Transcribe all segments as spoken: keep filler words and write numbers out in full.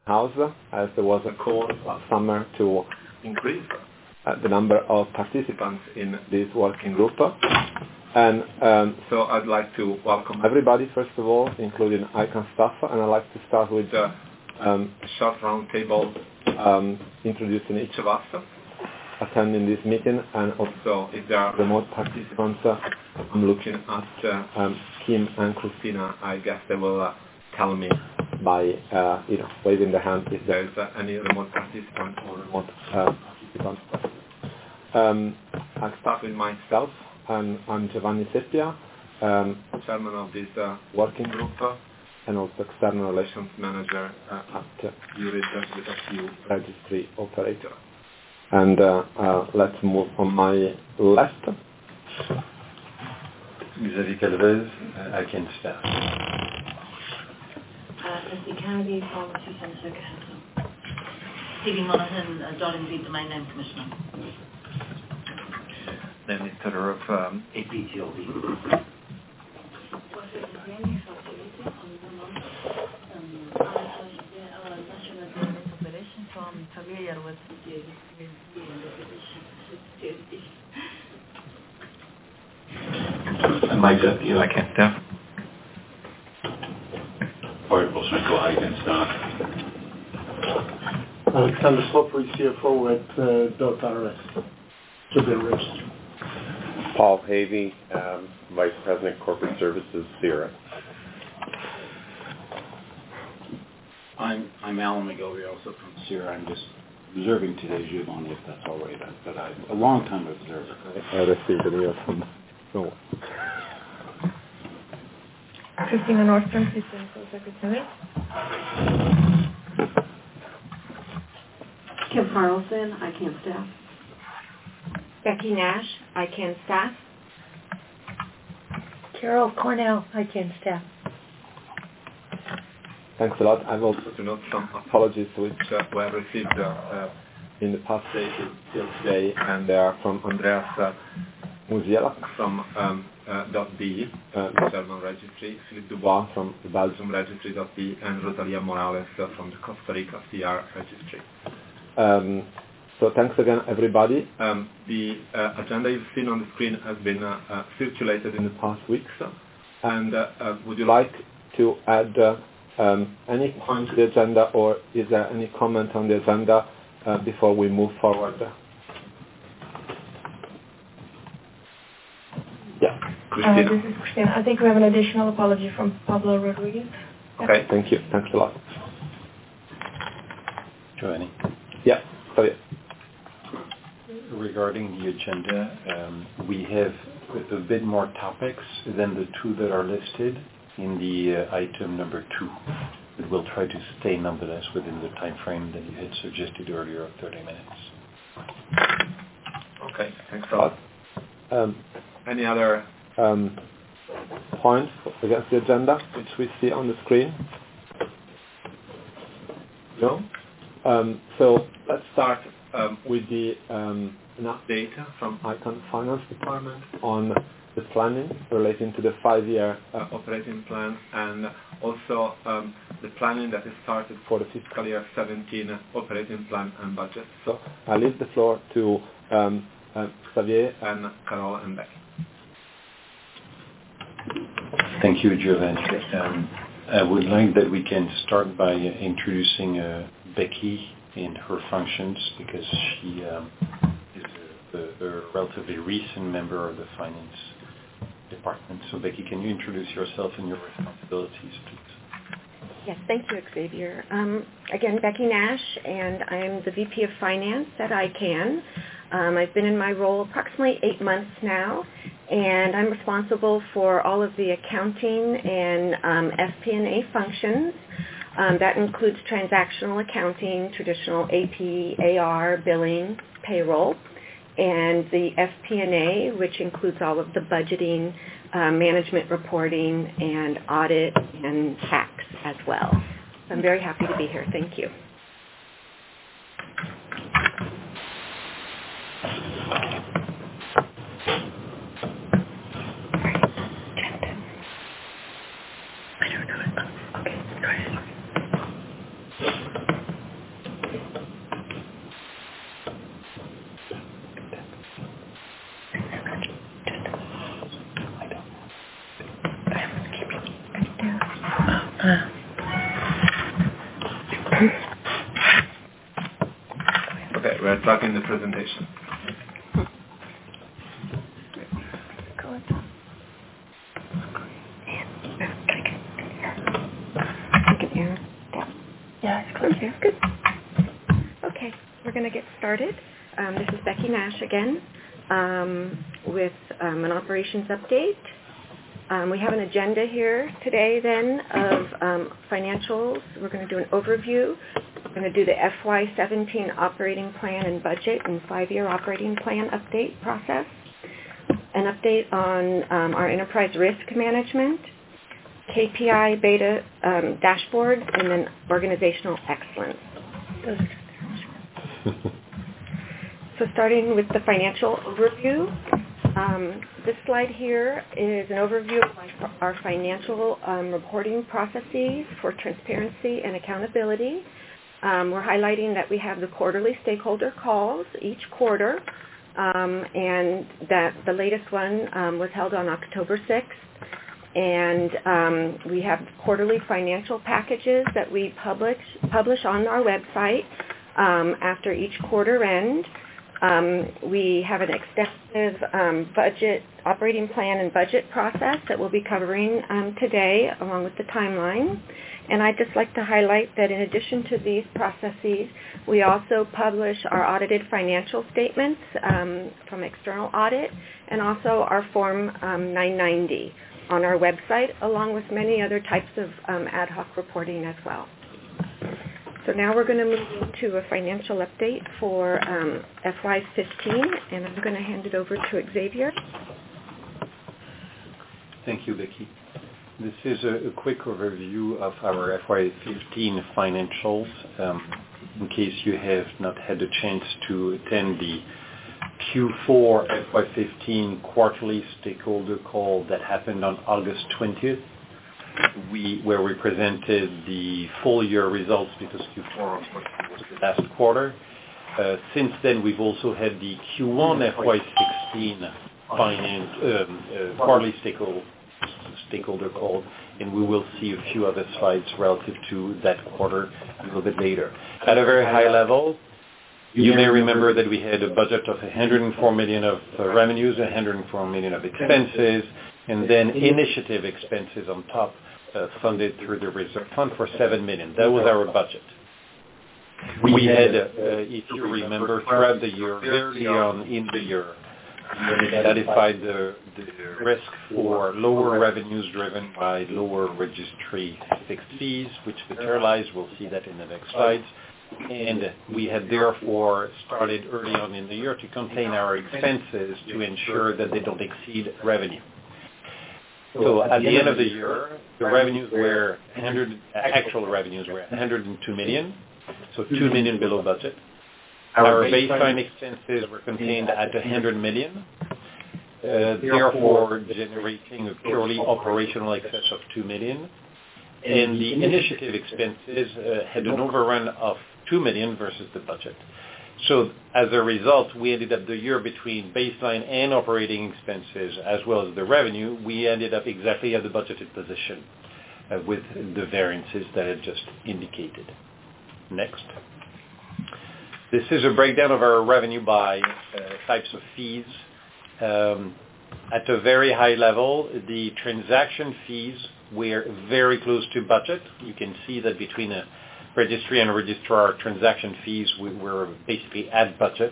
house, as there was a call last summer to increase uh, the number of participants in this working group. And um, so I'd like to welcome everybody, first of all, including ICANN staff, and I'd like to start with uh, um, a short roundtable um, introducing each of us attending this meeting, and also if there are remote participants, uh, I'm looking at uh, um, Kim and Christina. I guess they will uh, tell me by uh, you know waving the hand if there is uh, any remote participant or remote uh, participant. Um, I'll start with myself. And I'm Giovanni Seppia, um, chairman of this uh, working group, uh, and also external relations manager uh, at uh, URID, with a few registry operator. And uh, uh, let's move on my left. Xavier Calvez, uh, ICANN staff. Leslie Kennedy from Susan Circuit. Stevie Monaghan, uh, Darling Lead Domain Name Commissioner. Then Todorov, um, A P T L D. And Mike Zeppi, ICANN staff. Art Bolshenko, ICANN staff. Alexander Sloppery, C F O at uh, .rs, Tribune Registry. Paul Havey, um, Vice President Corporate Services, Sierra. I'm I'm Alan McGilvery, also from Sierra. I'm just observing today, Giovanni, if that's all right, but I'm a long-time observer. I received an email from no. Christina Nordstrom, Assistant Secretary. Kim Carlson, ICANN staff. Becky Nash, ICANN staff. Carol Cornell, ICANN staff. Thanks a lot. I've also to note some apologies which uh, were received uh, uh, in the past days till today, and they are from Andreas uh, Musiela from um, uh, .b, uh, the German registry, Philippe Dubois from the Belgium registry .b, and Rosalia Morales uh, from the Costa Rica C R registry. Um, So thanks again, everybody. Um, the uh, agenda you've seen on the screen has been uh, uh, circulated in the past weeks. And uh, uh, would you like to add uh, um, any point to the agenda, or is there any comment on the agenda uh, before we move forward? Yeah, Christina. Uh, this is Christina. I think we have an additional apology from Pablo Rodriguez. Okay, yep. Thank you. Thanks a lot. Giovanni. Yeah, sorry. Regarding the agenda, um, we have a bit more topics than the two that are listed in the uh, item number two. But we'll try to stay nonetheless within the time frame that you had suggested earlier of thirty minutes. Okay, thanks a lot. Um, any other um, points against the agenda which we see on the screen? No? Um, so let's start um, with the um, an update from ICANN Finance Department on the planning relating to the five-year uh, operating plan, and also um, the planning that is started for the fiscal year seventeen operating plan and budget. So I leave the floor to um, uh, Xavier and Carol and Becky. Thank you, Giovanni. Um, I would like that we can start by uh, introducing uh, Becky in her functions, because she um, is a, a, a relatively recent member of the finance department. So Becky, can you introduce yourself and your responsibilities, please? Yes, thank you, Xavier. Um, again, Becky Nash, and I'm the V P of Finance at ICANN. Um, I've been in my role approximately eight months now, and I'm responsible for all of the accounting and um, F P and A functions. Um, that includes transactional accounting, traditional A P, A R, billing, payroll, and the F P and A, which includes all of the budgeting, uh, management reporting, and audit and tax as well. So I'm very happy to be here. Thank you. Okay, we're starting the presentation. Yeah, it's close here. Good. Okay, we're going to get started. Um, this is Becky Nash again um, with um, an operations update. Um, we have an agenda here today then of um, financials. We're going to do an overview. We're going to do the F Y seventeen operating plan and budget and five-year operating plan update process, an update on um, our enterprise risk management, K P I beta um, dashboard, and then organizational excellence. So starting with the financial overview, um, this slide here is an overview of my, our financial um, reporting processes for transparency and accountability. Um, we're highlighting that we have the quarterly stakeholder calls each quarter, um, and that the latest one um, was held on October sixth. And um, we have quarterly financial packages that we publish, publish on our website um, after each quarter end. Um, we have an extensive um, budget, operating plan and budget process that we'll be covering um, today along with the timeline. And I'd just like to highlight that in addition to these processes, we also publish our audited financial statements um, from external audit and also our Form um, nine ninety on our website, along with many other types of um, ad hoc reporting as well. So now we're going to move into a financial update for um, F Y fifteen, and I'm going to hand it over to Xavier. Thank you, Becky. This is a, a quick overview of our F Y fifteen financials. Um, in case you have not had a chance to attend the Q four F Y fifteen quarterly stakeholder call that happened on August twentieth, we, where we presented the full year results because Q four of course was the last quarter. Uh, since then, we've also had the Q one F Y sixteen finance, um, uh, quarterly stakeholder, stakeholder call, and we will see a few other slides relative to that quarter a little bit later. At a very high level, you may remember that we had a budget of one hundred four million dollars of uh, revenues, one hundred four million dollars of expenses, and then initiative expenses on top, uh, funded through the reserve fund for seven million dollars. That was our budget. We had, uh, if you remember, throughout the year, early on in the year, we identified the, the risk for lower revenues driven by lower registry fixed fees, which materialized. We'll see that in the next slides. And we had therefore started early on in the year to contain our expenses to ensure that they don't exceed revenue. So at the end of the year, the revenues were one hundred, actual revenues were one hundred two million, so two million below budget. Our baseline expenses were contained at one hundred million, uh, therefore generating a purely operational excess of two million. And the initiative expenses uh, had an overrun of two million versus the budget. So as a result, we ended up the year between baseline and operating expenses as well as the revenue, we ended up exactly at the budgeted position uh, with the variances that I just indicated. Next. This is a breakdown of our revenue by uh, types of fees. Um, at a very high level, the transaction fees were very close to budget. You can see that between a registry and registrar transaction fees, we were basically at budget.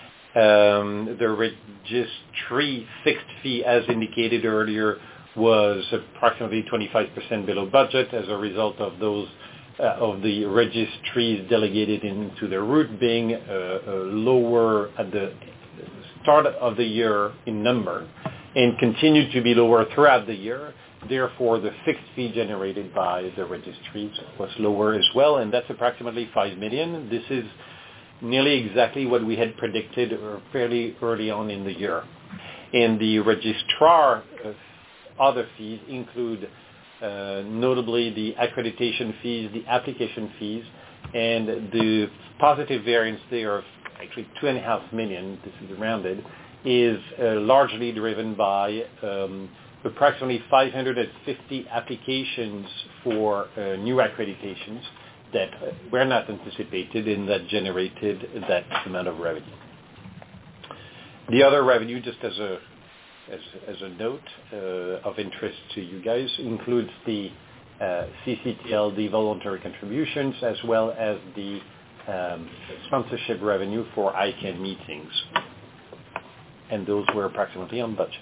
Um, the registry fixed fee, as indicated earlier, was approximately twenty-five percent below budget as a result of those uh, of the registries delegated into the route being uh, uh, lower at the start of the year in number and continued to be lower throughout the year. Therefore, the fixed fee generated by the registries was lower as well, and that's approximately five million dollars. This is nearly exactly what we had predicted fairly early on in the year. And the registrar uh, other fees include uh, notably the accreditation fees, the application fees, and the positive variance there of actually two and a half million, this is rounded, is uh, largely driven by um, approximately five hundred fifty applications for uh, new accreditations that were not anticipated and that generated that amount of revenue. The other revenue, just as a as, as a note uh, of interest to you guys, includes the uh, C C T L D voluntary contributions as well as the um, sponsorship revenue for I C A N meetings. And those were approximately on budget.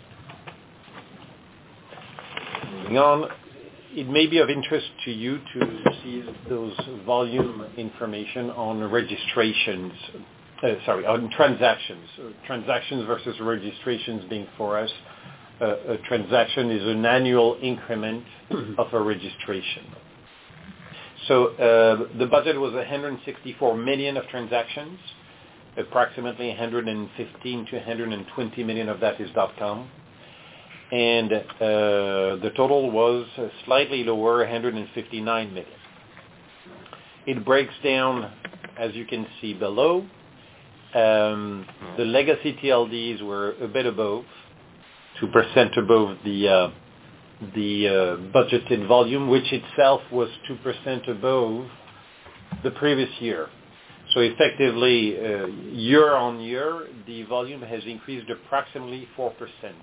Moving on, it may be of interest to you to see those volume information on registrations, uh, sorry, on transactions. Uh, transactions versus registrations being for us, uh, a transaction is an annual increment of a registration. So uh, the budget was one hundred sixty-four million of transactions. Approximately one hundred fifteen to one hundred twenty million of that is .com. And uh, the total was slightly lower, one hundred fifty-nine million. It breaks down, as you can see below. Um, the legacy T L Ds were a bit above, two percent above the uh, the uh, budgeted volume, which itself was two percent above the previous year. So effectively, uh, year on year, the volume has increased approximately four percent.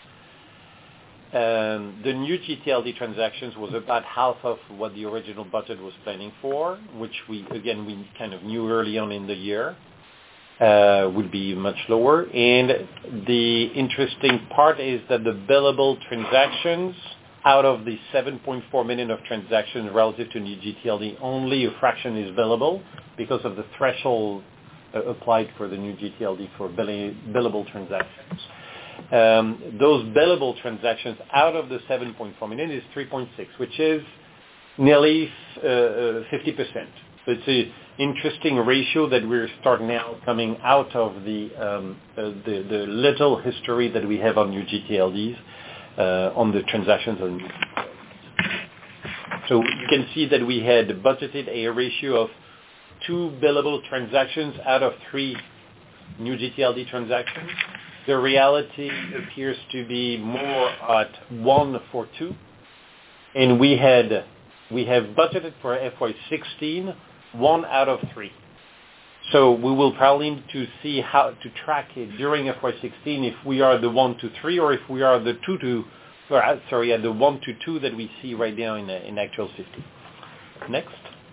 Um, the new G T L D transactions was about half of what the original budget was planning for, which we, again, we kind of knew early on in the year uh, would be much lower. And the interesting part is that the billable transactions, out of the seven point four million of transactions relative to new G T L D, only a fraction is billable because of the threshold uh, applied for the new G T L D for bill- billable transactions. Um, those billable transactions out of the seven point four million is three point six, which is nearly uh, fifty percent. So it's an interesting ratio that we're starting now coming out of the, um, uh, the the little history that we have on new G T L Ds uh, on the transactions on new G T L Ds. So you can see that we had budgeted a ratio of two billable transactions out of three new G T L D transactions. The reality appears to be more at one for two, and we had we have budgeted for F Y sixteen one out of three. So we will probably need to see how to track it during F Y sixteen if we are the one to three or if we are the two to or, sorry at the one to two that we see right now in in actual fifteen. Next.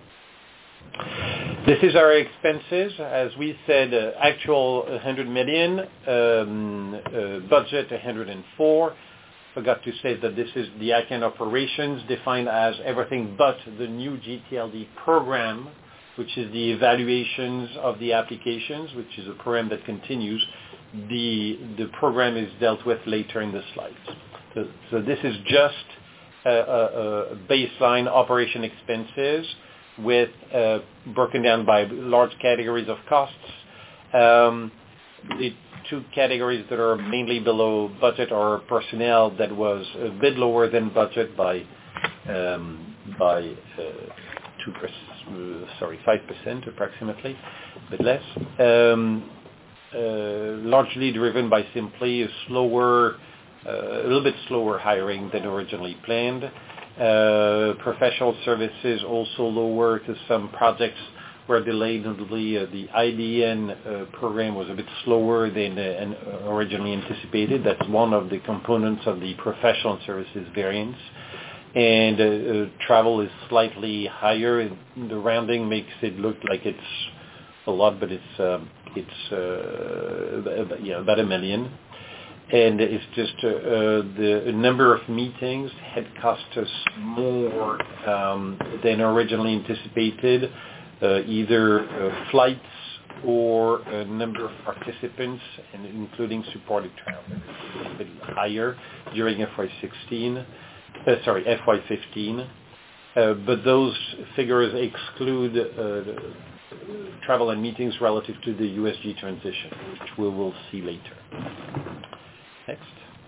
This is our expenses. As we said, uh, actual one hundred million, um, uh, budget one hundred four. Forgot to say that this is the I C A N operations defined as everything but the new G T L D program, which is the evaluations of the applications, which is a program that continues. The, the program is dealt with later in the slides. So, so this is just a, a, a baseline operation expenses with uh, broken down by large categories of costs. Um, the two categories that are mainly below budget are personnel that was a bit lower than budget by um, by uh, two percent, uh, sorry, five percent approximately, a bit less. Um, uh, largely driven by simply a slower, uh, a little bit slower hiring than originally planned. Uh, professional services also lower to some projects were delayed. Notably, uh, the I D N uh, program was a bit slower than uh, originally anticipated. That's one of the components of the professional services variance. And uh, uh, travel is slightly higher. The rounding makes it look like it's a lot, but it's um, it's uh, yeah about a million. And it's just uh, uh, the number of meetings had cost us more um, than originally anticipated, uh, either uh, flights or a number of participants, and including supported travel, a bit higher during F Y sixteen, uh, sorry, F Y fifteen. Uh, but those figures exclude uh, travel and meetings relative to the U S G transition, which we will see later. Next.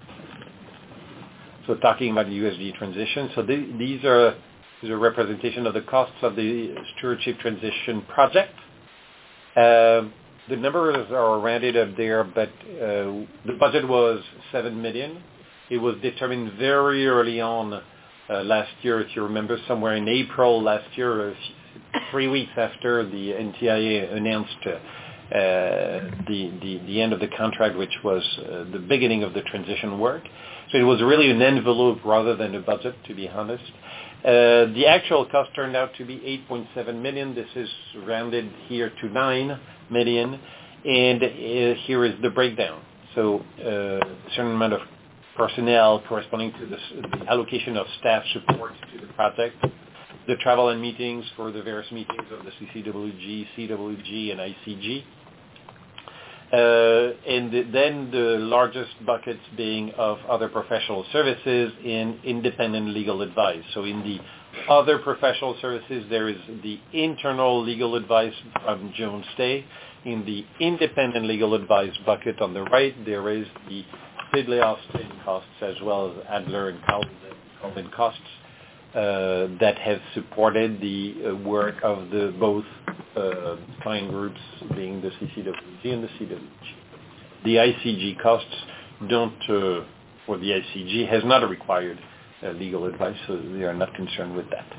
So talking about the U S G transition, so the, these are is a representation of the costs of the stewardship transition project. Uh, the numbers are rounded up there, but uh, the budget was seven million. It was determined very early on uh, last year, if you remember, somewhere in April last year, uh, three weeks after the N T I A announced uh, uh, the, the the end of the contract, which was uh, the beginning of the transition work. So it was really an envelope rather than a budget, to be honest. Uh, the actual cost turned out to be eight point seven million. This is rounded here to nine million, and uh, here is the breakdown. So uh, a certain amount of personnel corresponding to this, the allocation of staff support to the project, the travel and meetings for the various meetings of the C C W G, C W G, and I C G. Uh, and the, then the largest buckets being of other professional services in independent legal advice. So in the other professional services, there is the internal legal advice from Jones Day. In the independent legal advice bucket on the right, there is the Sidley Austin costs as well as Adler and Colvin costs uh, that have supported the uh, work of the both uh, client groups, being the C C W G and the C W G. The I C G costs don't, uh, or the I C G has not required uh, legal advice, so they are not concerned with that.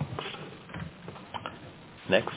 Next.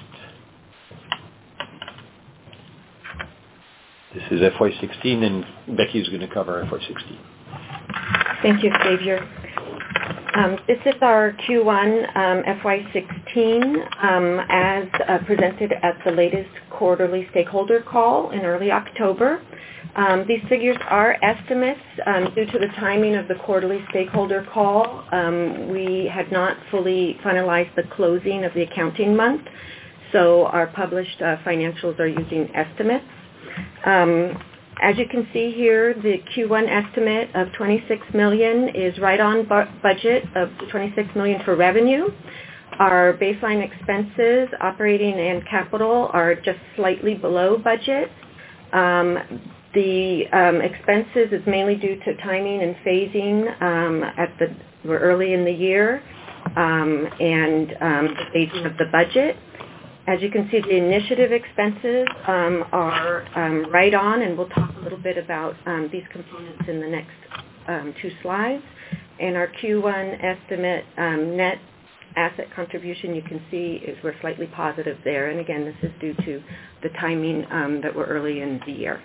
This is F Y sixteen, and Becky is going to cover F Y sixteen. Thank you, Xavier. Um, this is our Q one um, F Y sixteen um, as uh, presented at the latest quarterly stakeholder call in early October. Um, these figures are estimates um, due to the timing of the quarterly stakeholder call. Um, we had not fully finalized the closing of the accounting month, so our published uh, financials are using estimates. Um, as you can see here, the Q one estimate of twenty-six million dollars is right on bu- budget of twenty-six million dollars for revenue. Our baseline expenses, operating and capital, are just slightly below budget. Um, the um, expenses is mainly due to timing and phasing um, at the we're early in the year um, and um, the phasing of the budget. As you can see, the initiative expenses um, are um, right on, and we'll talk a little bit about um, these components in the next um, two slides. And our Q one estimate um, net asset contribution, you can see, is we're slightly positive there. And again, this is due to the timing um, that we're early in the year.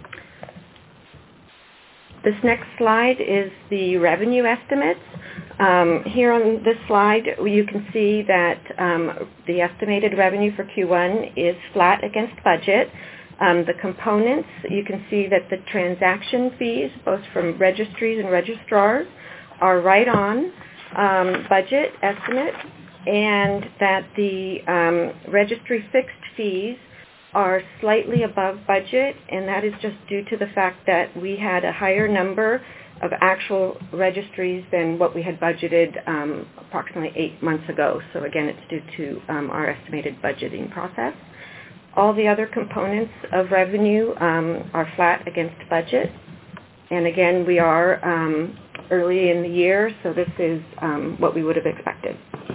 This next slide is the revenue estimates. Um, here on this slide, you can see that um, the estimated revenue for Q one is flat against budget. Um, the components, you can see that the transaction fees, both from registries and registrars, are right on um, budget estimate, and that the um, registry fixed fees are slightly above budget, and that is just due to the fact that we had a higher number of actual registries than what we had budgeted um, approximately eight months ago. So again, it's due to um, our estimated budgeting process. All the other components of revenue um, are flat against budget. And again, we are um, early in the year, so this is um, what we would have expected.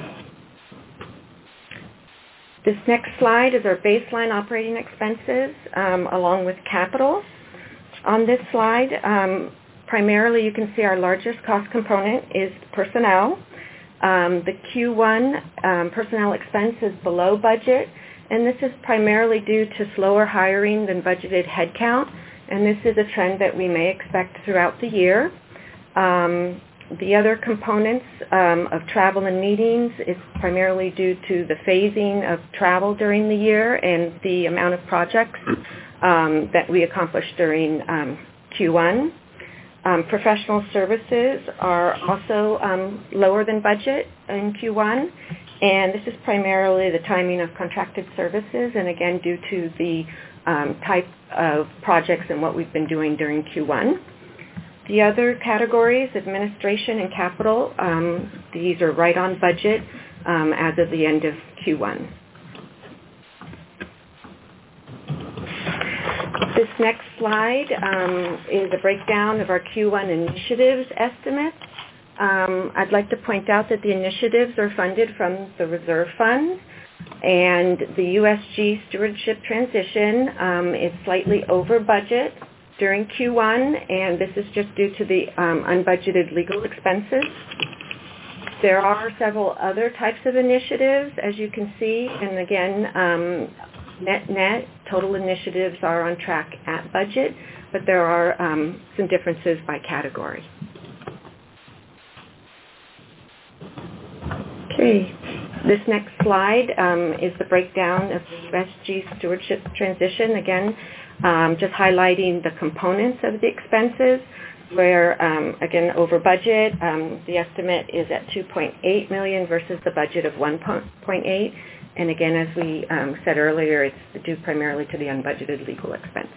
This next slide is our baseline operating expenses um, along with capital. On this slide, um, primarily you can see our largest cost component is personnel. Um, the Q one um, personnel expense is below budget, and this is primarily due to slower hiring than budgeted headcount, and this is a trend that we may expect throughout the year. Um, The other components um, of travel and meetings is primarily due to the phasing of travel during the year and the amount of projects um, that we accomplished during um, Q one. Um, professional services are also um, lower than budget in Q one, and this is primarily the timing of contracted services, and again due to the um, type of projects and what we've been doing during Q one. The other categories, administration and capital, um, these are right on budget um, as of the end of Q one. This next slide um, is a breakdown of our Q one initiatives estimates. Um, I'd like to point out that the initiatives are funded from the reserve fund, and the U S G stewardship transition um, is slightly over budget during Q one, and this is just due to the um, unbudgeted legal expenses. there are several other types of initiatives, as you can see, and again, um, net net total initiatives are on track at budget, but there are um, some differences by category. Okay, this next slide um, is the breakdown of the U S G stewardship transition. Again, um, just highlighting the components of the expenses, where, um, again, over budget, um, the estimate is at two point eight million dollars versus the budget of one point eight. And again, as we um, said earlier, it's due primarily to the unbudgeted legal expense.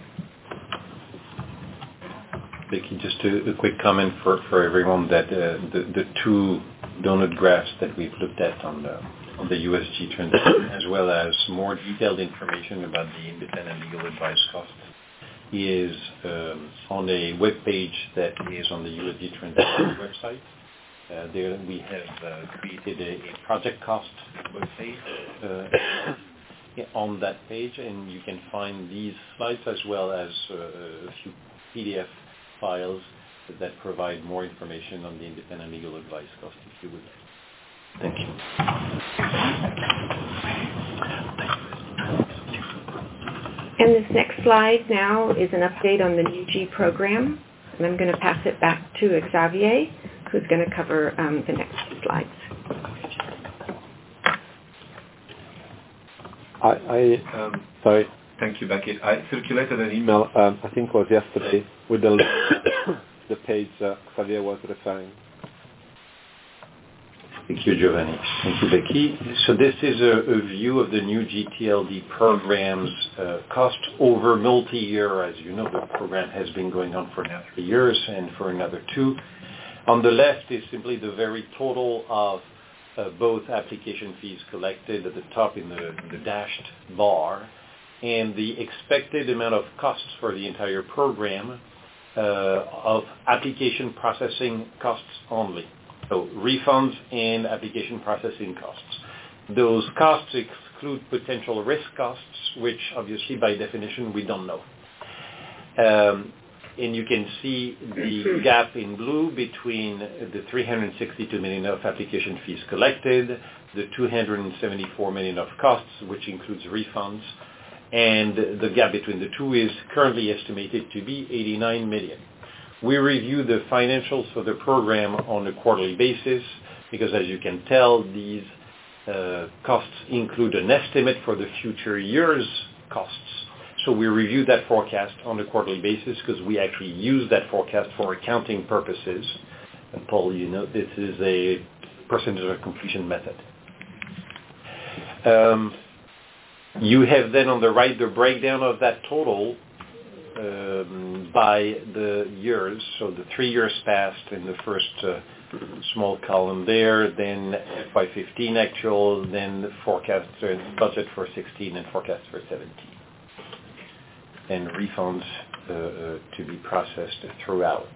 Becky, just a, a quick comment for, for everyone that uh, the, the two donut graphs that we've looked at on the on the U S G transition, as well as more detailed information about the independent legal advice costs, is um, on a web page that is on the U S G transition website. Uh, there we have uh, created a, a project cost web page uh, on that page, and you can find these slides as well as uh, a few P D F files that provide more information on the independent legal advice cost, if you would. Thank you. And this next slide now is an update on the New G program, and I'm going to pass it back to Xavier, who's going to cover um, the next slides. I, I um, sorry, thank you, Becky. I circulated an email, um, I think it was yesterday, with the link the page uh, Xavier was referring. Thank you, Giovanni. Thank you, Becky. So this is a, a view of the new G T L D program's uh, cost over multi-year. As you know, the program has been going on for now three years and for another two. On the left is simply the very total of uh, both application fees collected at the top in the, in the dashed bar, and the expected amount of costs for the entire program uh, of application processing costs only. So refunds and application processing costs. Those costs exclude potential risk costs, which obviously by definition we don't know. Um, and you can see the gap in blue between the three hundred sixty-two million of application fees collected, the two hundred seventy-four million of costs, which includes refunds, and the gap between the two is currently estimated to be eighty-nine million. We review the financials for the program on a quarterly basis because, as you can tell, these uh, costs include an estimate for the future year's costs. So we review that forecast on a quarterly basis because we actually use that forecast for accounting purposes. And Paul, you know, this is a percentage of completion method. Um, you have then on the right the breakdown of that total Um, by the years, so the three years past in the first uh, small column there, then F Y fifteen actual, then the forecast uh, budget for sixteen and forecast for seventeen, and refunds uh, uh, to be processed throughout.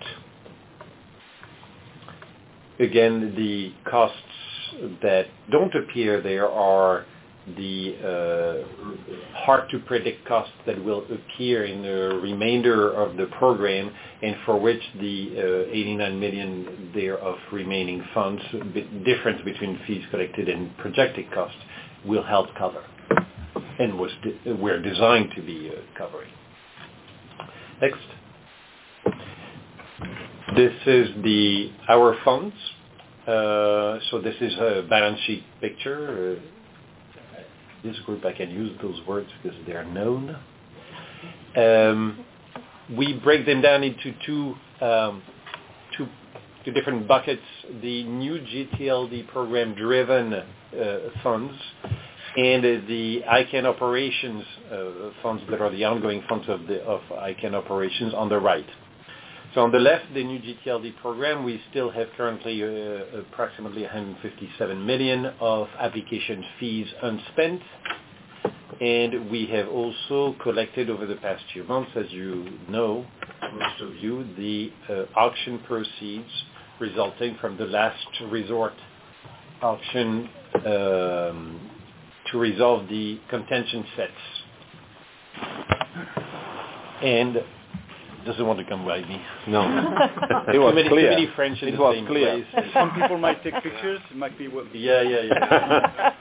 Again, the costs that don't appear there are the uh, hard-to-predict costs that will appear in the remainder of the program, and for which the uh, eighty-nine million there of remaining funds, the difference between fees collected and projected costs, will help cover, and was de- were designed to be uh, covering. Next. This is the our funds. Uh, so this is a balance sheet picture. Uh, This group, I can use those words because they are known. Um, we break them down into two, um, two, two different buckets: the new G T L D program-driven uh, funds and uh, the I CANN operations uh, funds that are the ongoing funds of the of I CANN operations on the right. So on the left, the new G T L D program, we still have currently uh, approximately one hundred fifty-seven million of application fees unspent. And we have also collected over the past few months, as you know, most of you, the uh, auction proceeds resulting from the last resort auction um, to resolve the contention sets. And doesn't want to come by me. No. It was too many, clear. Too many French in it the was same clear. place. Some people might take pictures. It might be what. Yeah, yeah, yeah.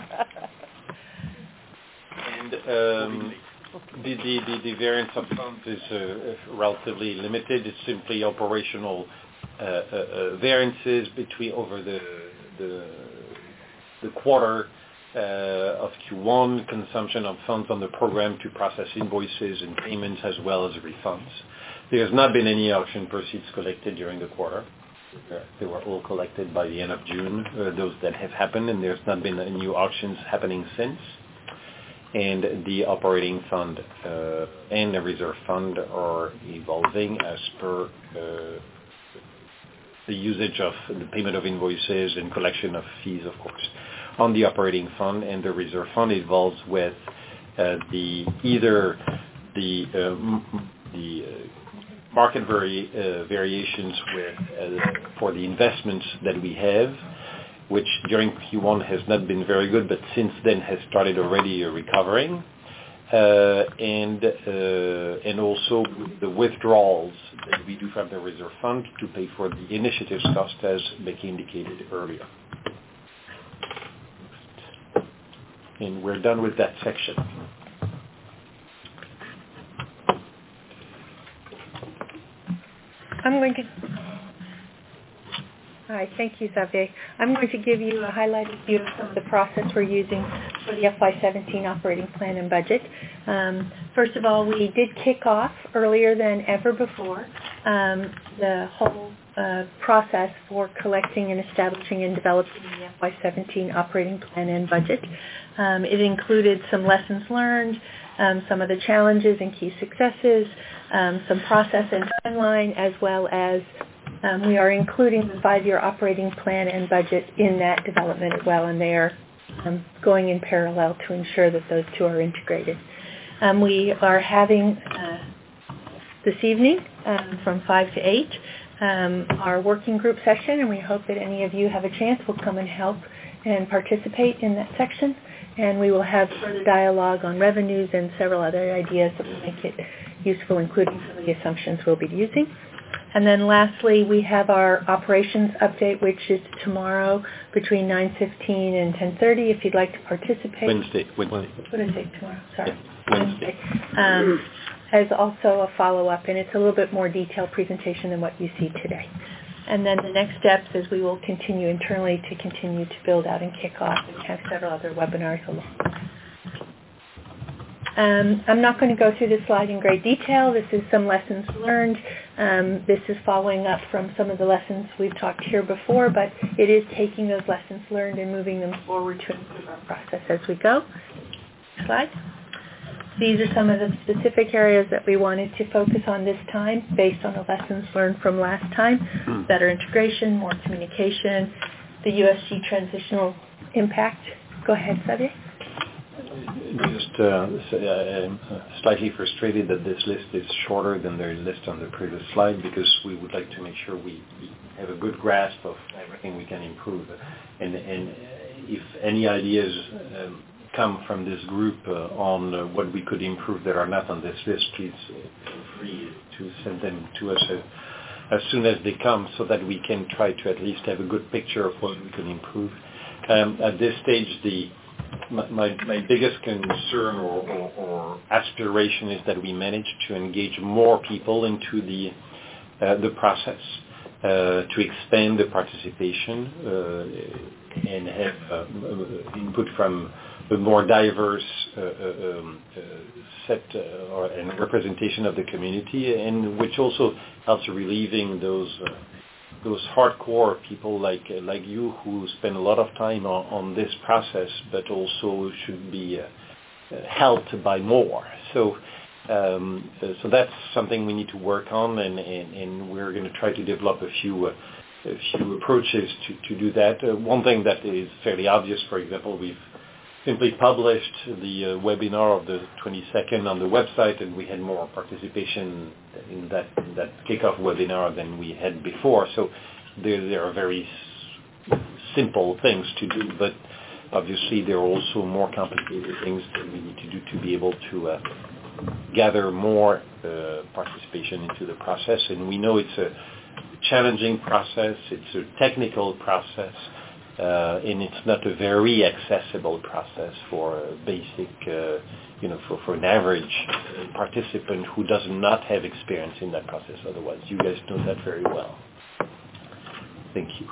And um, the, the, the, the variance of funds is uh, relatively limited. It's simply operational uh, uh, uh, variances between over the the, the quarter uh, of Q one, consumption of funds on the program to process invoices and payments as well as refunds. There has not been any auction proceeds collected during the quarter. They were all collected by the end of June, uh, those that have happened, and there's not been any new auctions happening since. And the operating fund uh, and the reserve fund are evolving as per uh, the usage of the payment of invoices and collection of fees, of course. On the operating fund and the reserve fund evolves with uh, the either the uh, m- the uh, market vari- uh, variations with uh, for the investments that we have, which during Q one has not been very good, but since then has started already uh, recovering, uh, and uh, and also the withdrawals that we do from the reserve fund to pay for the initiatives cost, as Becky indicated earlier. And we're done with that section. I'm going to... Hi, thank you, Xavier. I'm going to give you a highlighted view of some of the process we're using for the F Y seventeen operating plan and budget. Um, first of all, we did kick off earlier than ever before um, the whole uh, process for collecting and establishing and developing the F Y seventeen operating plan and budget. Um, it included some lessons learned, um, some of the challenges and key successes, um, some process and timeline, as well as Um, we are including the five-year operating plan and budget in that development as well, and they are um, going in parallel to ensure that those two are integrated. Um, we are having uh, this evening um, from five to eight um, our working group session, and we hope that any of you have a chance will come and help and participate in that section. And we will have further dialogue on revenues and several other ideas that will make it useful, including some of the assumptions we'll be using. And then lastly, we have our operations update, which is tomorrow between nine fifteen and ten thirty if you'd like to participate. Wednesday. Wednesday. What did I say tomorrow? Sorry. Yeah, Wednesday. Wednesday. Um, as also a follow-up, and it's a little bit more detailed presentation than what you see today. And then the next steps is we will continue internally to continue to build out and kick off and have several other webinars along. Um, I'm not going to go through this slide in great detail. This is some lessons learned. Um, this is following up from some of the lessons we've talked here before, but it is taking those lessons learned and moving them forward to improve our process as we go. Next slide. These are some of the specific areas that we wanted to focus on this time based on the lessons learned from last time. Better integration, more communication, the U S G transitional impact. Go ahead, Xavier. Just uh, I'm slightly frustrated that this list is shorter than the list on the previous slide, because we would like to make sure we, we have a good grasp of everything we can improve. And, and if any ideas um, come from this group uh, on uh, what we could improve that are not on this list, please feel free to send them to us uh, as soon as they come, so that we can try to at least have a good picture of what we can improve. Um, at this stage, the My, my, my biggest concern or, or, or aspiration is that we manage to engage more people into the uh, the process, uh, to expand the participation uh, and have uh, input from a more diverse uh, um, uh, set uh, or and representation of the community, and which also helps relieving those uh, those hardcore people like like you who spend a lot of time on, on this process, but also should be uh, helped by more. So, um, so that's something we need to work on, and, and, and we're going to try to develop a few uh, a few approaches to, to do that. Uh, one thing that is fairly obvious, for example, we've simply published the uh, webinar of the twenty-second on the website, and we had more participation in that in that kickoff webinar than we had before. So there, there are very s- simple things to do, but obviously there are also more complicated things that we need to do to be able to uh, gather more uh, participation into the process. And we know it's a challenging process, it's a technical process, uh, and it's not a very accessible process for a basic, uh, you know, for, for an average participant who does not have experience in that process otherwise. You guys know that very well. Thank you.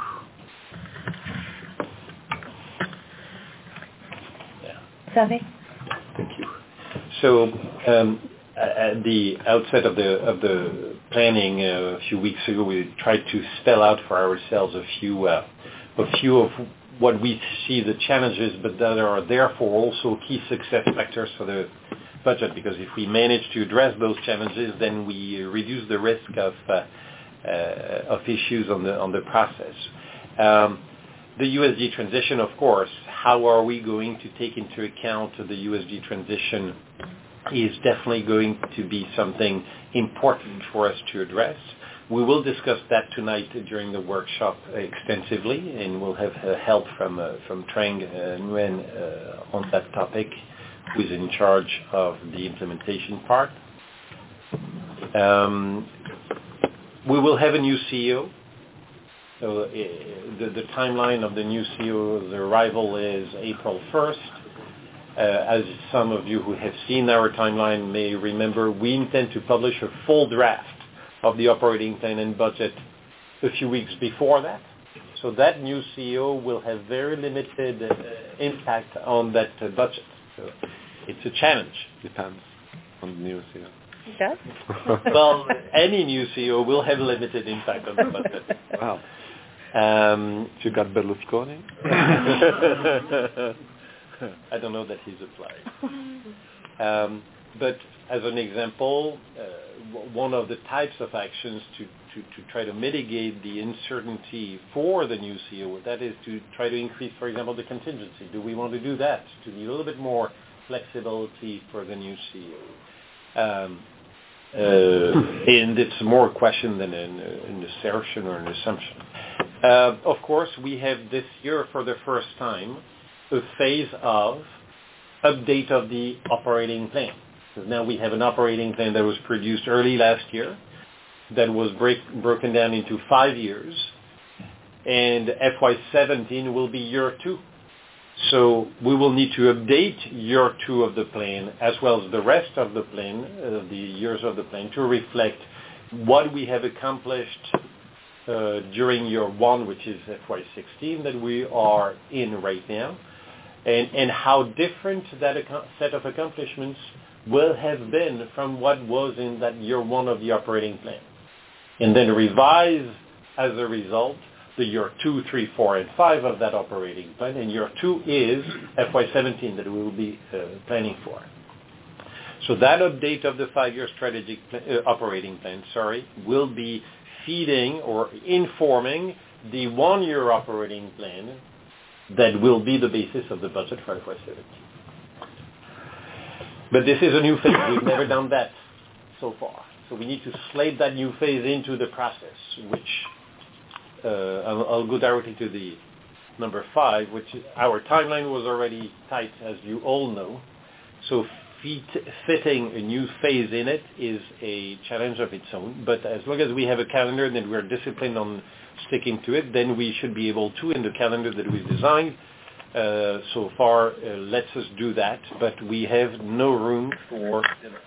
Yeah. Xavier? Thank you. So, um, at the outset of the of the planning uh, a few weeks ago, we tried to spell out for ourselves a few uh, a few of what we see the challenges, but that are therefore also key success factors for the budget. Because if we manage to address those challenges, then we reduce the risk of uh, uh, of issues on the on the process. Um, the U S D transition, of course. How are we going to take into account the U S D transition? Is definitely going to be something important for us to address. We will discuss that tonight during the workshop extensively, and we'll have uh, help from uh, from Trang uh, Nguyen uh, on that topic, who is in charge of the implementation part. Um, we will have a new C E O. So uh, the, the timeline of the new C E O, the arrival is April first. Uh, as some of you who have seen our timeline may remember, we intend to publish a full draft of the operating plan and budget a few weeks before that. So that new C E O will have very limited uh, impact on that uh, budget. So it's a challenge. Depends on the new C E O. It does? Well, any new C E O will have limited impact on the budget. Wow. Um, you got Berlusconi? I don't know that he's applied. Um, but as an example, uh, w- one of the types of actions to, to, to try to mitigate the uncertainty for the new C E O, that is to try to increase, for example, the contingency. Do we want to do that? To be a little bit more flexibility for the new C E O. Um, uh, and it's more a question than an, an assertion or an assumption. Uh, of course, we have this year for the first time a phase of update of the operating plan. So now we have an operating plan that was produced early last year that was break, broken down into five years, and F Y seventeen will be year two. So we will need to update year two of the plan as well as the rest of the plan, uh, the years of the plan, to reflect what we have accomplished uh, during year one, which is F Y sixteen that we are in right now. And, and how different that ac- set of accomplishments will have been from what was in that year one of the operating plan. And then revise, as a result, the year two, three, four, and five of that operating plan. And year two is F Y seventeen that we will be uh, planning for. So that update of the five-year strategic pl- uh, operating plan, sorry, will be feeding or informing the one-year operating plan that will be the basis of the budget for F Y seventeen. But this is a new phase. We've never done that so far. So we need to slate that new phase into the process, which uh, I'll, I'll go directly to the number five, which is, our timeline was already tight, as you all know. So fit, fitting a new phase in it is a challenge of its own. But as long as we have a calendar that we're disciplined on sticking to it, then we should be able to, in the calendar that we've designed uh, so far, uh, lets us do that, but we have no room for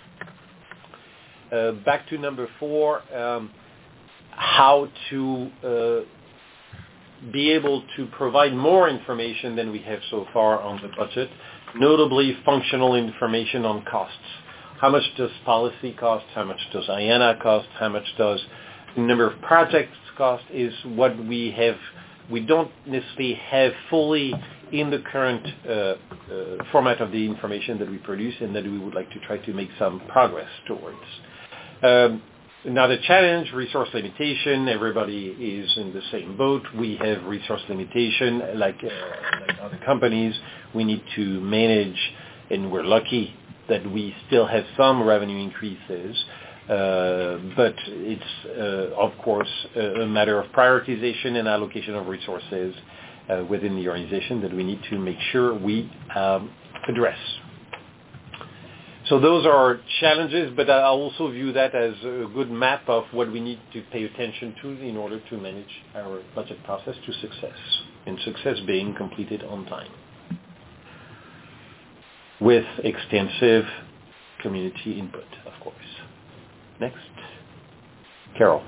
uh, back to number four, um, how to uh, be able to provide more information than we have so far on the budget, notably functional information on costs. How much does policy cost? How much does I A N A cost? How much does the number of projects cost is what we have, we don't necessarily have fully in the current uh, uh, format of the information that we produce, and that we would like to try to make some progress towards. Um, now the challenge, resource limitation, everybody is in the same boat. We have resource limitation like, uh, like other companies. We need to manage, and we're lucky that we still have some revenue increases. Uh, but it's, uh, of course, a, a matter of prioritization and allocation of resources uh, within the organization that we need to make sure we um, address. So those are challenges, but I also view that as a good map of what we need to pay attention to in order to manage our budget process to success, and success being completed on time, with extensive community input, of course. Next. Carol.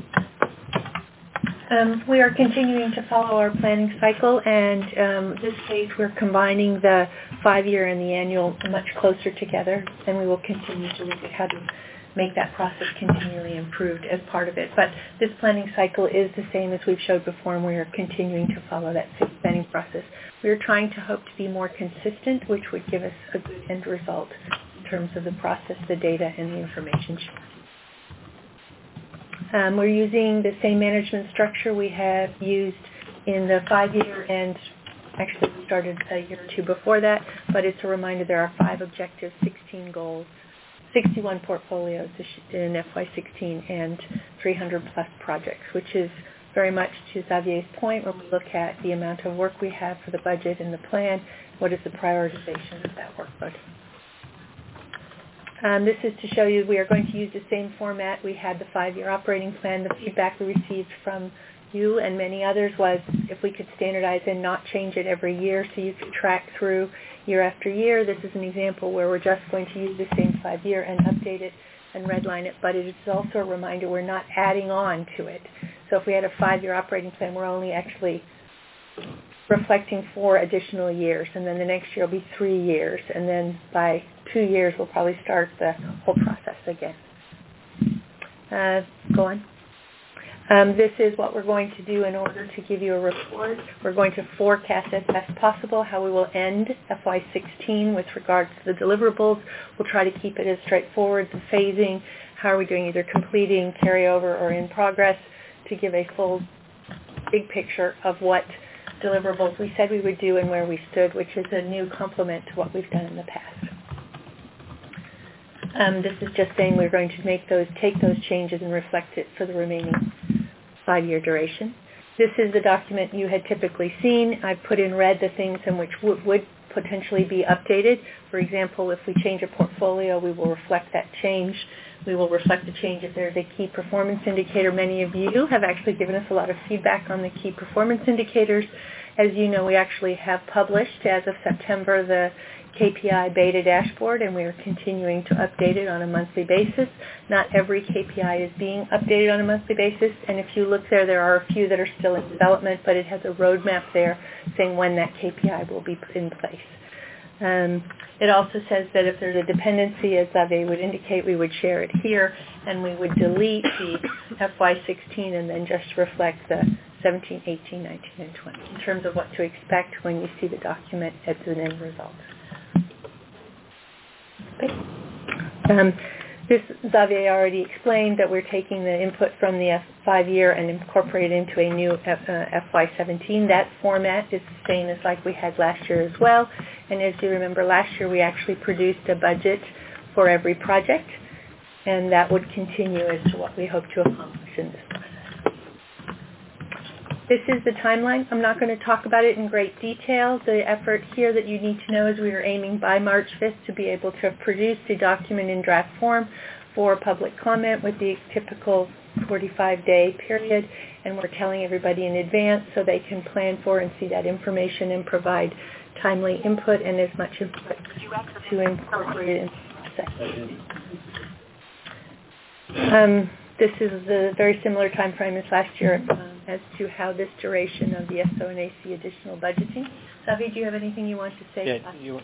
Um, we are continuing to follow our planning cycle, and um, this phase we're combining the five-year and the annual much closer together, and we will continue to look at how to make that process continually improved as part of it. But this planning cycle is the same as we've showed before, and we are continuing to follow that same planning process. We are trying to hope to be more consistent, which would give us a good end result in terms of the process, the data, and the information sharing. Um, we're using the same management structure we have used in the five-year, and actually we started a year or two before that, but it's a reminder there are five objectives, sixteen goals, sixty-one portfolios in F Y sixteen, and three hundred plus projects, which is very much to Xavier's point when we look at the amount of work we have for the budget and the plan, what is the prioritization of that workload. Um, this is to show you we are going to use the same format. We had the five-year operating plan. The feedback we received from you and many others was if we could standardize and not change it every year so you could track through year after year. This is an example where we're just going to use the same five-year and update it and redline it, but it is also a reminder we're not adding on to it. So if we had a five-year operating plan, we're only actually reflecting four additional years, and then the next year will be three years, and then by two years we'll probably start the whole process again. Uh, go on. Um, this is what we're going to do in order to give you a report. We're going to forecast as best possible how we will end F Y sixteen with regards to the deliverables. We'll try to keep it as straightforward, the phasing, how are we doing either completing, carryover, or in progress, to give a full big picture of what deliverables we said we would do and where we stood, which is a new complement to what we've done in the past. Um, this is just saying we're going to make those, take those changes and reflect it for the remaining five-year duration. This is the document you had typically seen. I've put in red the things in which w- would potentially be updated. For example, if we change a portfolio, we will reflect that change. We will reflect the change if there's a key performance indicator. Many of you have actually given us a lot of feedback on the key performance indicators. As you know, we actually have published, as of September, the K P I beta dashboard, and we are continuing to update it on a monthly basis. Not every K P I is being updated on a monthly basis, and if you look there, there are a few that are still in development, but it has a roadmap there saying when that K P I will be put in place. Um, it also says that if there's a dependency, as Xavier would indicate, we would share it here, and we would delete the F Y sixteen and then just reflect the seventeen, eighteen, nineteen, and twenty in terms of what to expect when you see the document as an end result. Okay. Um, this, Xavier already explained that we're taking the input from the F five-year and incorporate it into a new F, uh, F Y seventeen. That format is the same as like we had last year as well. And as you remember, last year we actually produced a budget for every project, and that would continue as to what we hope to accomplish in this process. This is the timeline. I'm not going to talk about it in great detail. The effort here that you need to know is we are aiming by March fifth to be able to have produced a document in draft form for public comment with the typical forty-five day period, and we're telling everybody in advance so they can plan for and see that information and provide timely input and as much input to incorporate it into the process. Um, this is a very similar time frame as last year um, as to how this duration of the S O and A C additional budgeting. Xavier, do you have anything you want to say? Yeah, you,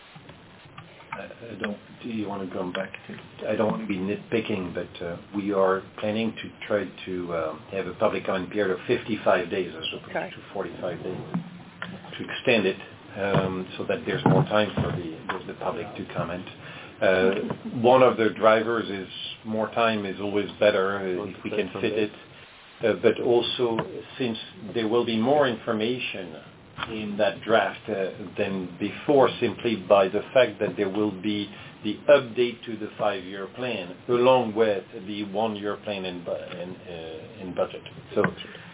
I don't, do you want to come back to, I don't want to be nitpicking, but uh, we are planning to try to um, have a public comment period of fifty-five days as opposed Sorry. to forty-five days, to extend it um, so that there's more time for the, the public to comment. Uh, one of the drivers is more time is always better uh, if we can fit it, uh, but also since there will be more information in that draft uh, than before, simply by the fact that there will be the update to the five-year plan along with the one-year plan in, bu- in, uh, in budget. So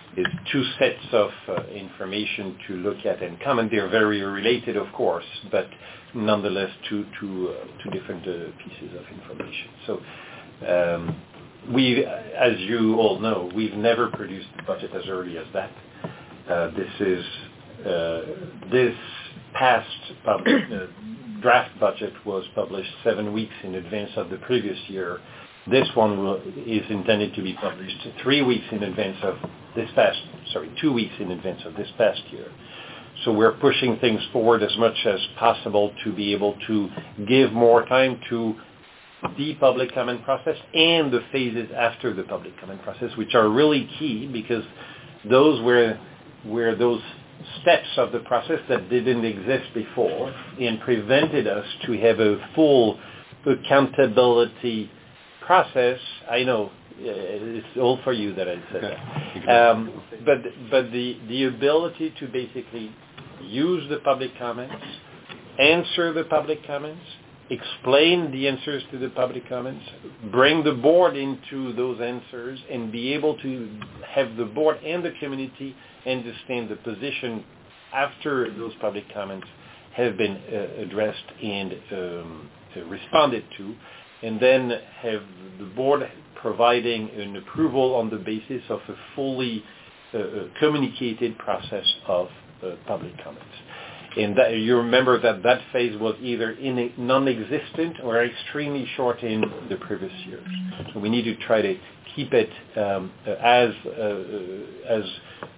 is two sets of uh, information to look at and comment. They're very related, of course, but nonetheless two, two, uh, two different uh, pieces of information. So um, we, as you all know, we've never produced the budget as early as that. Uh, this is uh, this past pub- uh, draft budget was published seven weeks in advance of the previous year. This one will, is intended to be published three weeks in advance of this past, sorry, two weeks in advance of this past year. So we're pushing things forward as much as possible to be able to give more time to the public comment process and the phases after the public comment process, which are really key because those were, were those steps of the process that didn't exist before and prevented us to have a full accountability process. I know it's all for you that I said that. Um, but but the, the ability to basically use the public comments, answer the public comments, explain the answers to the public comments, bring the board into those answers, and be able to have the board and the community understand the position after those public comments have been uh, addressed and um, responded to, and then have the board providing an approval on the basis of a fully uh, communicated process of uh, public comments. And that, you remember that that phase was either in non-existent or extremely short in the previous years. So we need to try to keep it um, as uh, as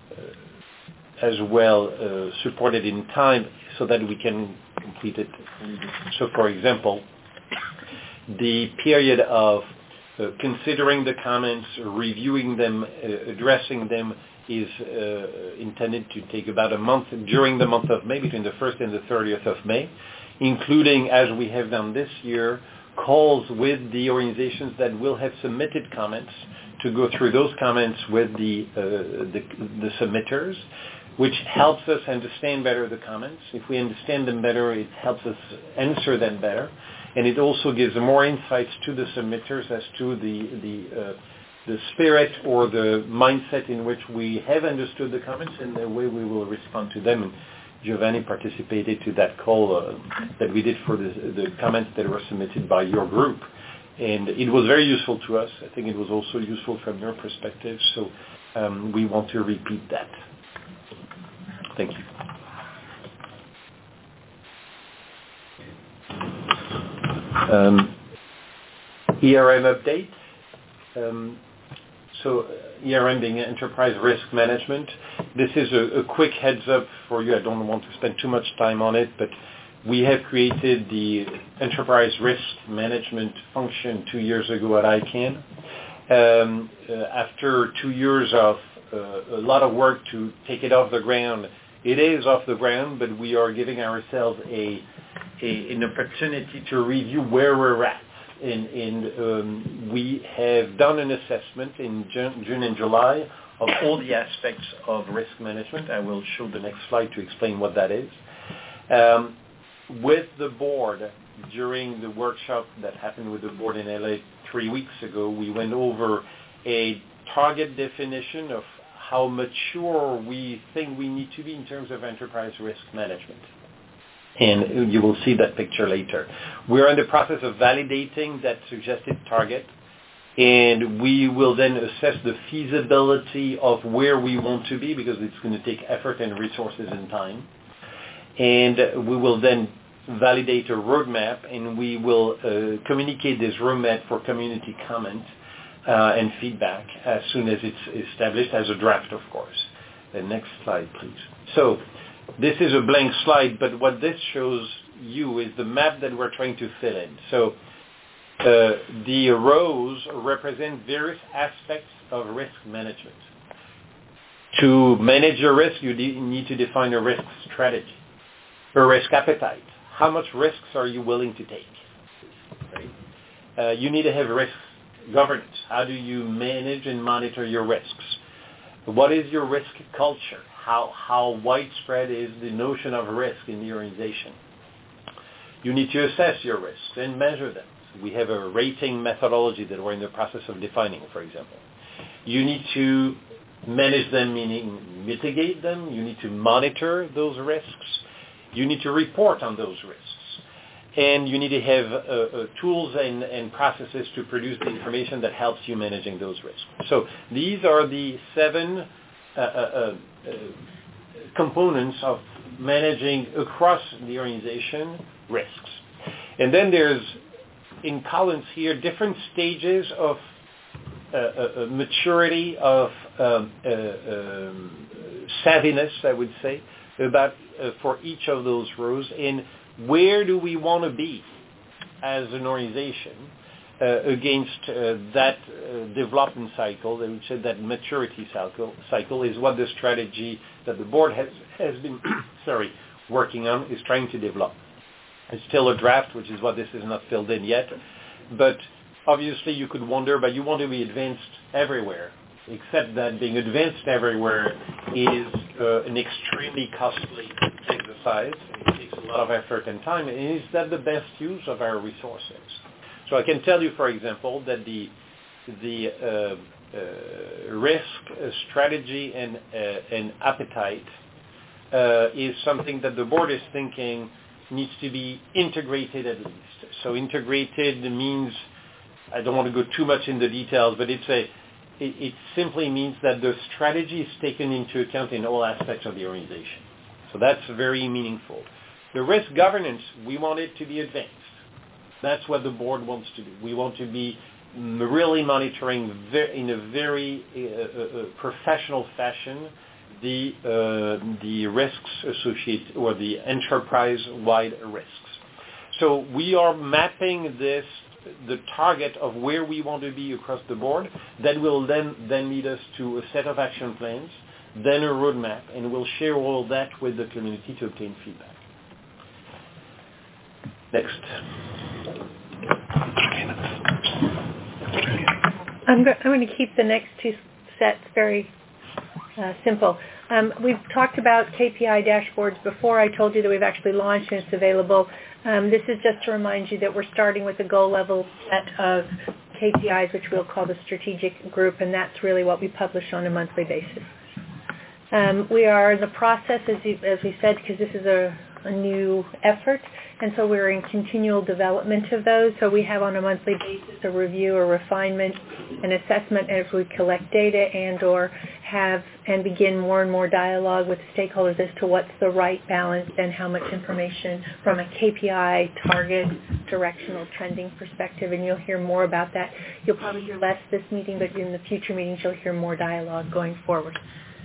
uh, as well uh, supported in time so that we can complete it. So, for example, the period of uh, considering the comments, reviewing them, uh, addressing them is uh, intended to take about a month during the month of May, between the first and the thirtieth of May, including, as we have done this year, calls with the organizations that will have submitted comments to go through those comments with the, uh, the, the submitters, which helps us understand better the comments. If we understand them better, it helps us answer them better. And it also gives more insights to the submitters as to the the, uh, the spirit or the mindset in which we have understood the comments and the way we will respond to them. And Giovanni participated to that call uh, that we did for the, the comments that were submitted by your group. And it was very useful to us. I think it was also useful from your perspective. So um, we want to repeat that. Thank you. Um, E R M update. Um, so E R M being enterprise risk management. This is a, a quick heads up for you. I don't want to spend too much time on it, but we have created the enterprise risk management function two years ago at I CANN. Um, uh, after two years of uh, a lot of work to take it off the ground, it is off the ground, but we are giving ourselves a, a an opportunity to review where we're at. And, and um, we have done an assessment in June, June and July of all the aspects of risk management. I will show the next slide to explain what that is. Um, with the board, during the workshop that happened with the board in L A three weeks ago, we went over a target definition of how mature we think we need to be in terms of enterprise risk management. And you will see that picture later. We're in the process of validating that suggested target, and we will then assess the feasibility of where we want to be, because it's going to take effort and resources and time. And we will then validate a roadmap, and we will uh, communicate this roadmap for community comment uh, and feedback as soon as it's established, as a draft, of course. The next slide, please. So this is a blank slide, but what this shows you is the map that we're trying to fill in. So uh, the rows represent various aspects of risk management. To manage your risk, you de- need to define a risk strategy, a risk appetite. How much risks are you willing to take? Right? Uh, you need to have risk governance. How do you manage and monitor your risks? What is your risk culture? How, how widespread is the notion of risk in the organization? You need to assess your risks and measure them. We have a rating methodology that we're in the process of defining, for example. You need to manage them, meaning mitigate them. You need to monitor those risks. You need to report on those risks. And you need to have uh, uh, tools and, and processes to produce the information that helps you managing those risks. So these are the seven uh, uh, uh, components of managing across the organization risks. And then there's, in columns here, different stages of uh, uh, maturity, of um, uh, um, savviness, I would say, about uh, for each of those rows. In where do we want to be as an organization uh, against uh, that uh, development cycle, I would say that maturity cycle, cycle is what the strategy that the board has, has been sorry, working on, is trying to develop. It's still a draft, which is what this is not filled in yet. But obviously you could wonder, but you want to be advanced everywhere, except that being advanced everywhere is uh, an extremely costly exercise. It takes a lot of effort and time. And is that the best use of our resources? So I can tell you, for example, that the the uh, uh, risk uh, strategy and uh, and appetite uh, is something that the board is thinking needs to be integrated at least. So integrated means, I don't want to go too much into details, but it's a it, it simply means that the strategy is taken into account in all aspects of the organization. So that's very meaningful. The risk governance, we want it to be advanced. That's what the board wants to do. We want to be really monitoring ver- in a very uh, uh, professional fashion the uh, the risks associated, or the enterprise-wide risks. So we are mapping this, the target of where we want to be across the board. That will then then lead us to a set of action plans, then a roadmap, and we'll share all that with the community to obtain feedback. Next. I'm, go- I'm going to keep the next two sets very uh, simple. Um, we've talked about K P I dashboards before. I told you that we've actually launched and it's available. Um, this is just to remind you that we're starting with a goal level set of K P Is, which we'll call the strategic group, and that's really what we publish on a monthly basis. Um, we are in the process, as, you, as we said, because this is a, a new effort, and so we're in continual development of those. So we have on a monthly basis a review, a refinement, an assessment as we collect data and or have and begin more and more dialogue with stakeholders as to what's the right balance and how much information from a K P I target directional trending perspective. And you'll hear more about that. You'll probably hear less this meeting, but in the future meetings you'll hear more dialogue going forward.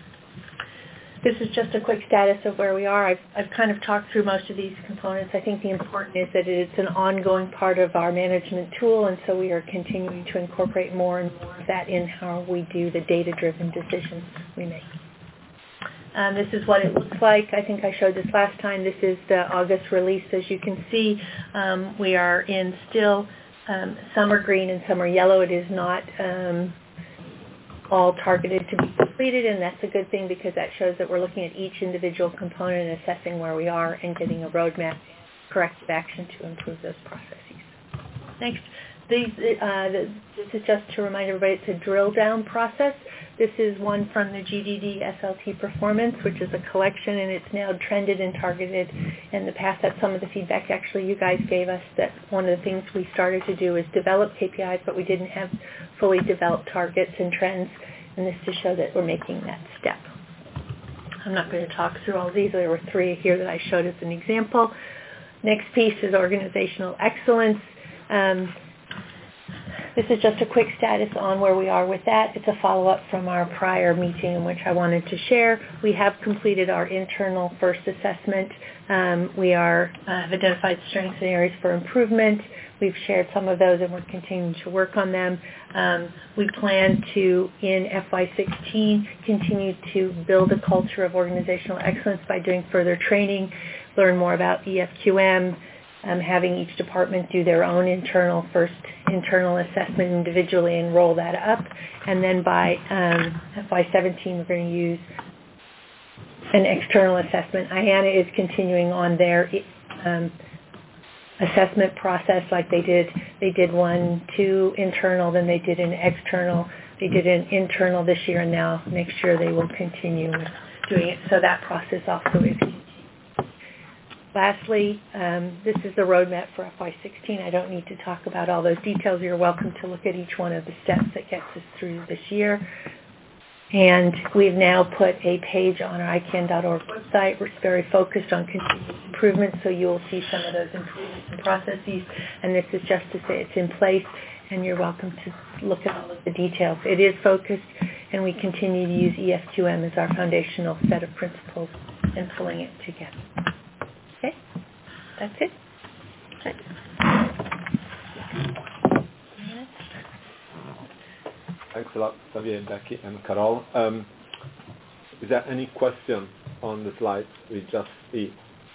This is just a quick status of where we are. I've, I've kind of talked through most of these components. I think the important is that it's an ongoing part of our management tool, and so we are continuing to incorporate more and more of that in how we do the data-driven decisions we make. Um, this is what it looks like. I think I showed this last time. This is the August release. As you can see, um, we are in still um, some are green and some are yellow. It is not um, all targeted to be completed, and that's a good thing because that shows that we're looking at each individual component and assessing where we are and getting a roadmap, corrective action to improve those processes. Next, these, uh, the, this is just to remind everybody it's a drill down process. This is one from the G D D S L T Performance, which is a collection, and it's now trended and targeted. In the past, that's some of the feedback actually you guys gave us, that one of the things we started to do is develop K P Is, but we didn't have fully developed targets and trends, and this to show that we're making that step. I'm not going to talk through all these. There were three here that I showed as an example. Next piece is organizational excellence. Um, This is just a quick status on where we are with that. It's a follow-up from our prior meeting in which I wanted to share. We have completed our internal first assessment. Um, we are uh, have identified strengths and areas for improvement. We've shared some of those and we're continuing to work on them. Um, we plan to, in F Y sixteen, continue to build a culture of organizational excellence by doing further training, learn more about E F Q M, Um, having each department do their own internal first internal assessment individually and roll that up, and then by um, F Y seventeen we're going to use an external assessment. I A N A is continuing on their um, assessment process like they did. They did one, two internal, then they did an external they did an internal this year, and now next year they will continue with doing it. So that process also is continuing. Lastly, um, this is the roadmap for F Y sixteen. I don't need to talk about all those details. You're welcome to look at each one of the steps that gets us through this year. And we've now put a page on our I C A N dot org website. We're very focused on continuous improvement, so you'll see some of those improvements and processes. And this is just to say it's in place, and you're welcome to look at all of the details. It is focused, and we continue to use E F Q M as our foundational set of principles and pulling it together. Okay, that's it. Thanks. Thanks a lot, Xavier, Becky, and Carol. Um, is there any question on the slides we just see?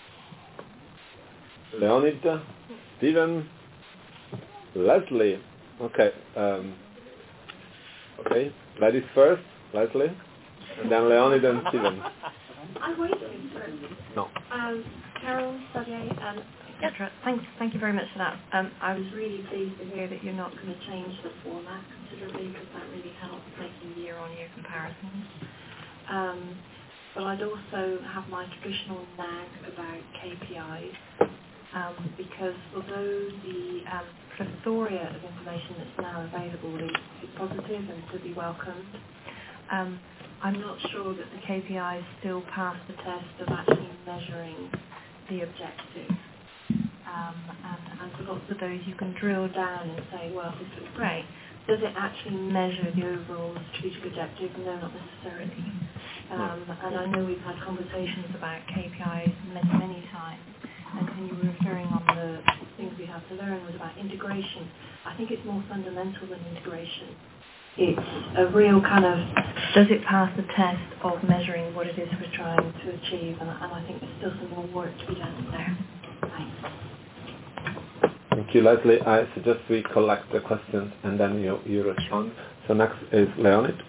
Leonid, Stephen, Leslie. Okay. Um, okay. Ladies first, Leslie, and then Leonid and Stephen. I'm waiting for it. No. Um, Carol, Xavier, and et cetera. Thank, thank you very much for that. Um, I was really pleased to hear that you're not going to change the format considerably, because that really helps making year-on-year comparisons. Um, but I'd also have my traditional nag about K P Is, um, because although the um, plethora of information that's now available is, is positive and to be welcomed, um, I'm not sure that the K P Is still pass the test of actually measuring the objective. Um, and, and for lots of those, you can drill down and say, well, this looks great. Does it actually measure the overall strategic objective? No, not necessarily. Um, and I know we've had conversations about K P Is many, many times. And when you were referring on the things we have to learn was about integration. I think it's more fundamental than integration. It's a real kind of, does it pass the test of measuring what it is we're trying to achieve? And, and I think there's still some more work to be done there. Thanks. Thank you, Leslie. I suggest we collect the questions and then you, you respond. So next is Leonid.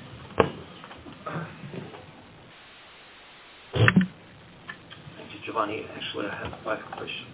Thank you, Giovanni. Actually, I have five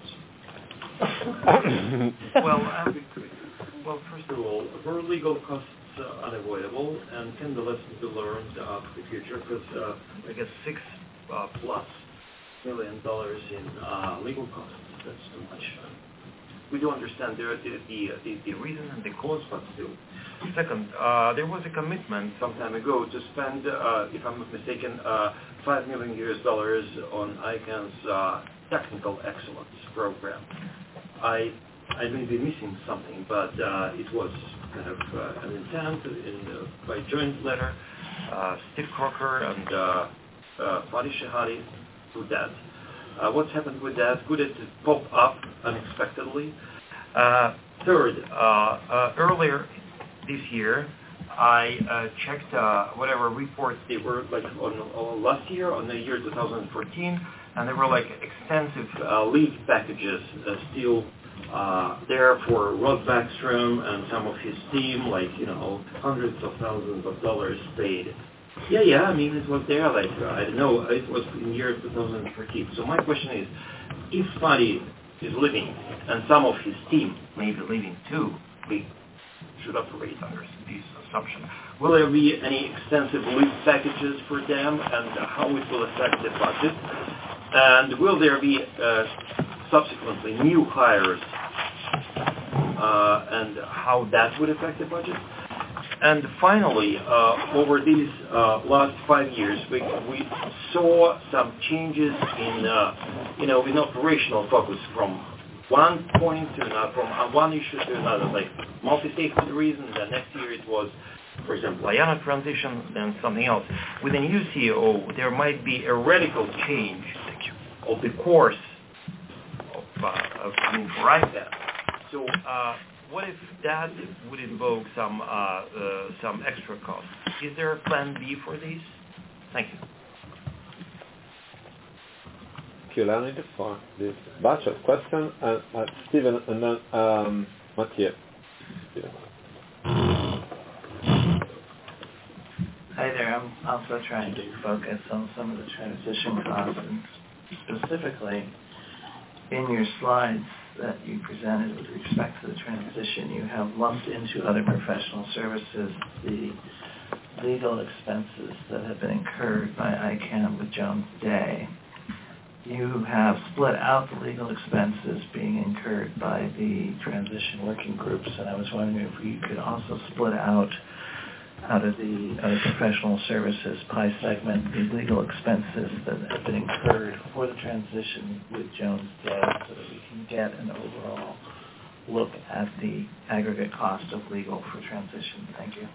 questions. well, um, well, first of all, were legal costs uh, unavoidable, and can the lesson be learned uh, for the future? Because uh, I guess six uh, plus million dollars in uh, legal costs, that's too much. We do understand the, the, the, the reason and the cause, but still. Second, uh, there was a commitment some time ago to spend, uh, if I'm not mistaken, uh, five million U S dollars on I C A N's uh, technical excellence program. I I may be missing something, but uh, it was kind of uh, an intent in the, by joint letter. Uh, Steve Crocker and uh, uh, Fadi Shehadi do that. Uh, what's happened with that? Could it pop up unexpectedly? Uh, third, uh, uh, earlier this year, I uh, checked uh, whatever reports they were like on, on last year, on the year two thousand fourteen, and there were like extensive uh, leave packages uh, still uh, there for Rod Backstrom and some of his team, like, you know, hundreds of thousands of dollars paid. Yeah, yeah, I mean, it was there, like, uh, I don't know, it was in year two thousand fourteen. So my question is, if Fadi is leaving, and some of his team may be leaving too, we should operate under this assumption, will there be any extensive leave packages for them, and how it will affect the budget? And will there be uh, subsequently new hires, uh, and how that would affect the budget? And finally, uh, over these uh, last five years, we, we saw some changes in, uh, you know, in operational focus from one point to another, from uh, one issue to another, like multi-stakeholder reasons. And next year it was, for example, Ayana transition, then something else. With a new C E O, there might be a radical change of the course of, uh, of I mean, for I P A N. So. Uh, What if that would invoke some uh, uh, some extra costs? Is there a plan B for these? Thank you. Thank you, Leonid, for this batch of questions. And uh, Stephen, and then um, Mathieu. Hi there. I'm also trying to focus on some of the transition costs, and specifically in your slides, that you presented with respect to the transition, you have lumped into other professional services the legal expenses that have been incurred by I CANN with Jones Day. You have split out the legal expenses being incurred by the transition working groups, and I was wondering if you could also split out out of the other professional services pie segment the legal expenses that have been incurred for the transition with Jones Day, so that we can get an overall look at the aggregate cost of legal for transition. Thank you.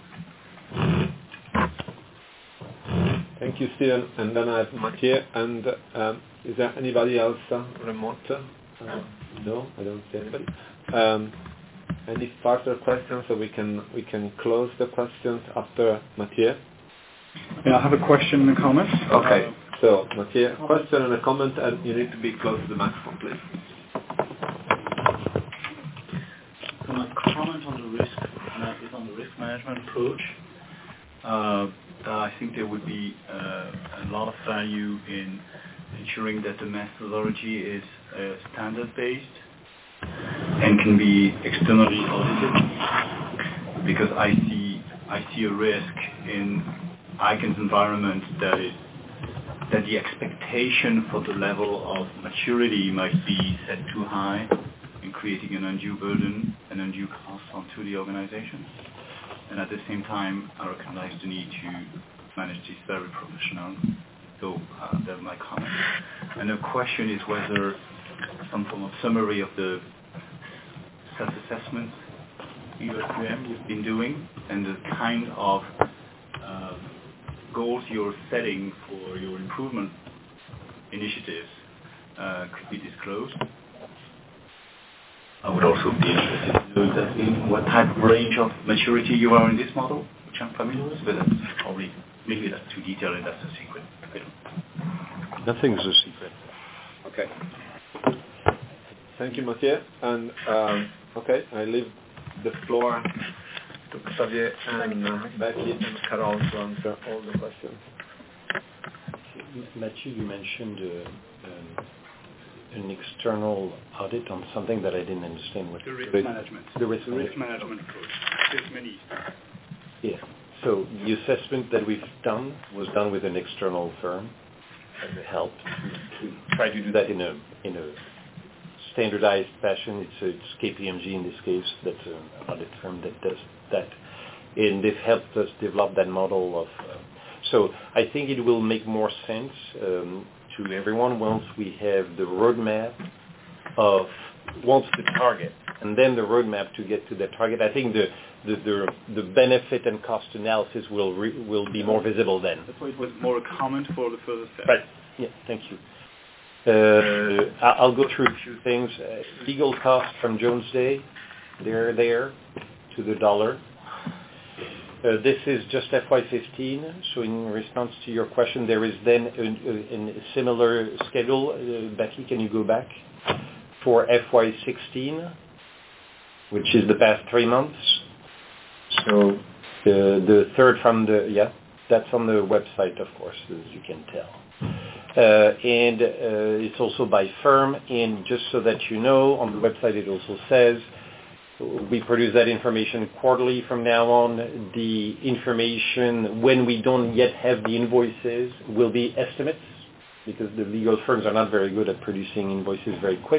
Thank you, Stephen. And then I have Mathieu. And um, is there anybody else uh, remote? Uh, no, I don't see anybody. Um, any further questions, so we can we can close the questions after Mathieu? Yeah, I have a question and a comment. Okay. So Mathieu, a question and a comment, and you need to be close to the microphone, please. My comment on the risk uh, is on the risk management approach. Uh, I think there would be uh, a lot of value in ensuring that the methodology is uh, standard-based and can be externally audited, because I see I see a risk in I CANN's environment that it that the expectation for the level of maturity might be set too high, in creating an undue burden, an undue cost onto the organization. And at the same time, I recognize the need to manage this very professional. So uh, that's my comment. And the question is whether some form of summary of the self-assessment U S Q M you've been doing and the kind of uh, goals you're setting for your improvement initiatives uh, could be disclosed. I would also be interested to know that in what type of range of maturity you are in this model, which I'm familiar with, but that's probably, maybe that's too detailed and that's a secret. Nothing's a secret. Okay. Thank you, Mathieu. And, um, okay, I leave the floor to Xavier and uh, Becky and Carol to answer all the questions. Mathieu, you mentioned uh, um, an external audit on something that I didn't understand. What the risk the, management. The risk, the management. risk management approach. There's many. Yeah. So the assessment that we've done was done with an external firm as a help to, to try to do that in a in a standardized fashion. It's, a, it's K P M G in this case. That's an audit firm that does that, and they've helped us develop that model of. Uh, so I think it will make more sense um, to everyone once we have the roadmap of once the target and then the roadmap to get to the target. I think the the the, the benefit and cost analysis will re, will be more visible then. That's why it was more a comment for the further step. Right. Yeah. Thank you. Uh, I'll go through a few things. Uh, legal costs from Jones Day, they're there to the dollar. Uh, this is just F Y fifteen, so in response to your question, there is then a, a, a similar schedule. Uh, Becky, can you go back? For F Y sixteen, which is the past three months. So the, the third from the, yeah, that's on the website, of course, as you can tell. Uh, and uh, it's also by firm, and just so that you know, on the website it also says we produce that information quarterly from now on. The information, when we don't yet have the invoices, will be estimates, because the legal firms are not very good at producing invoices very quick.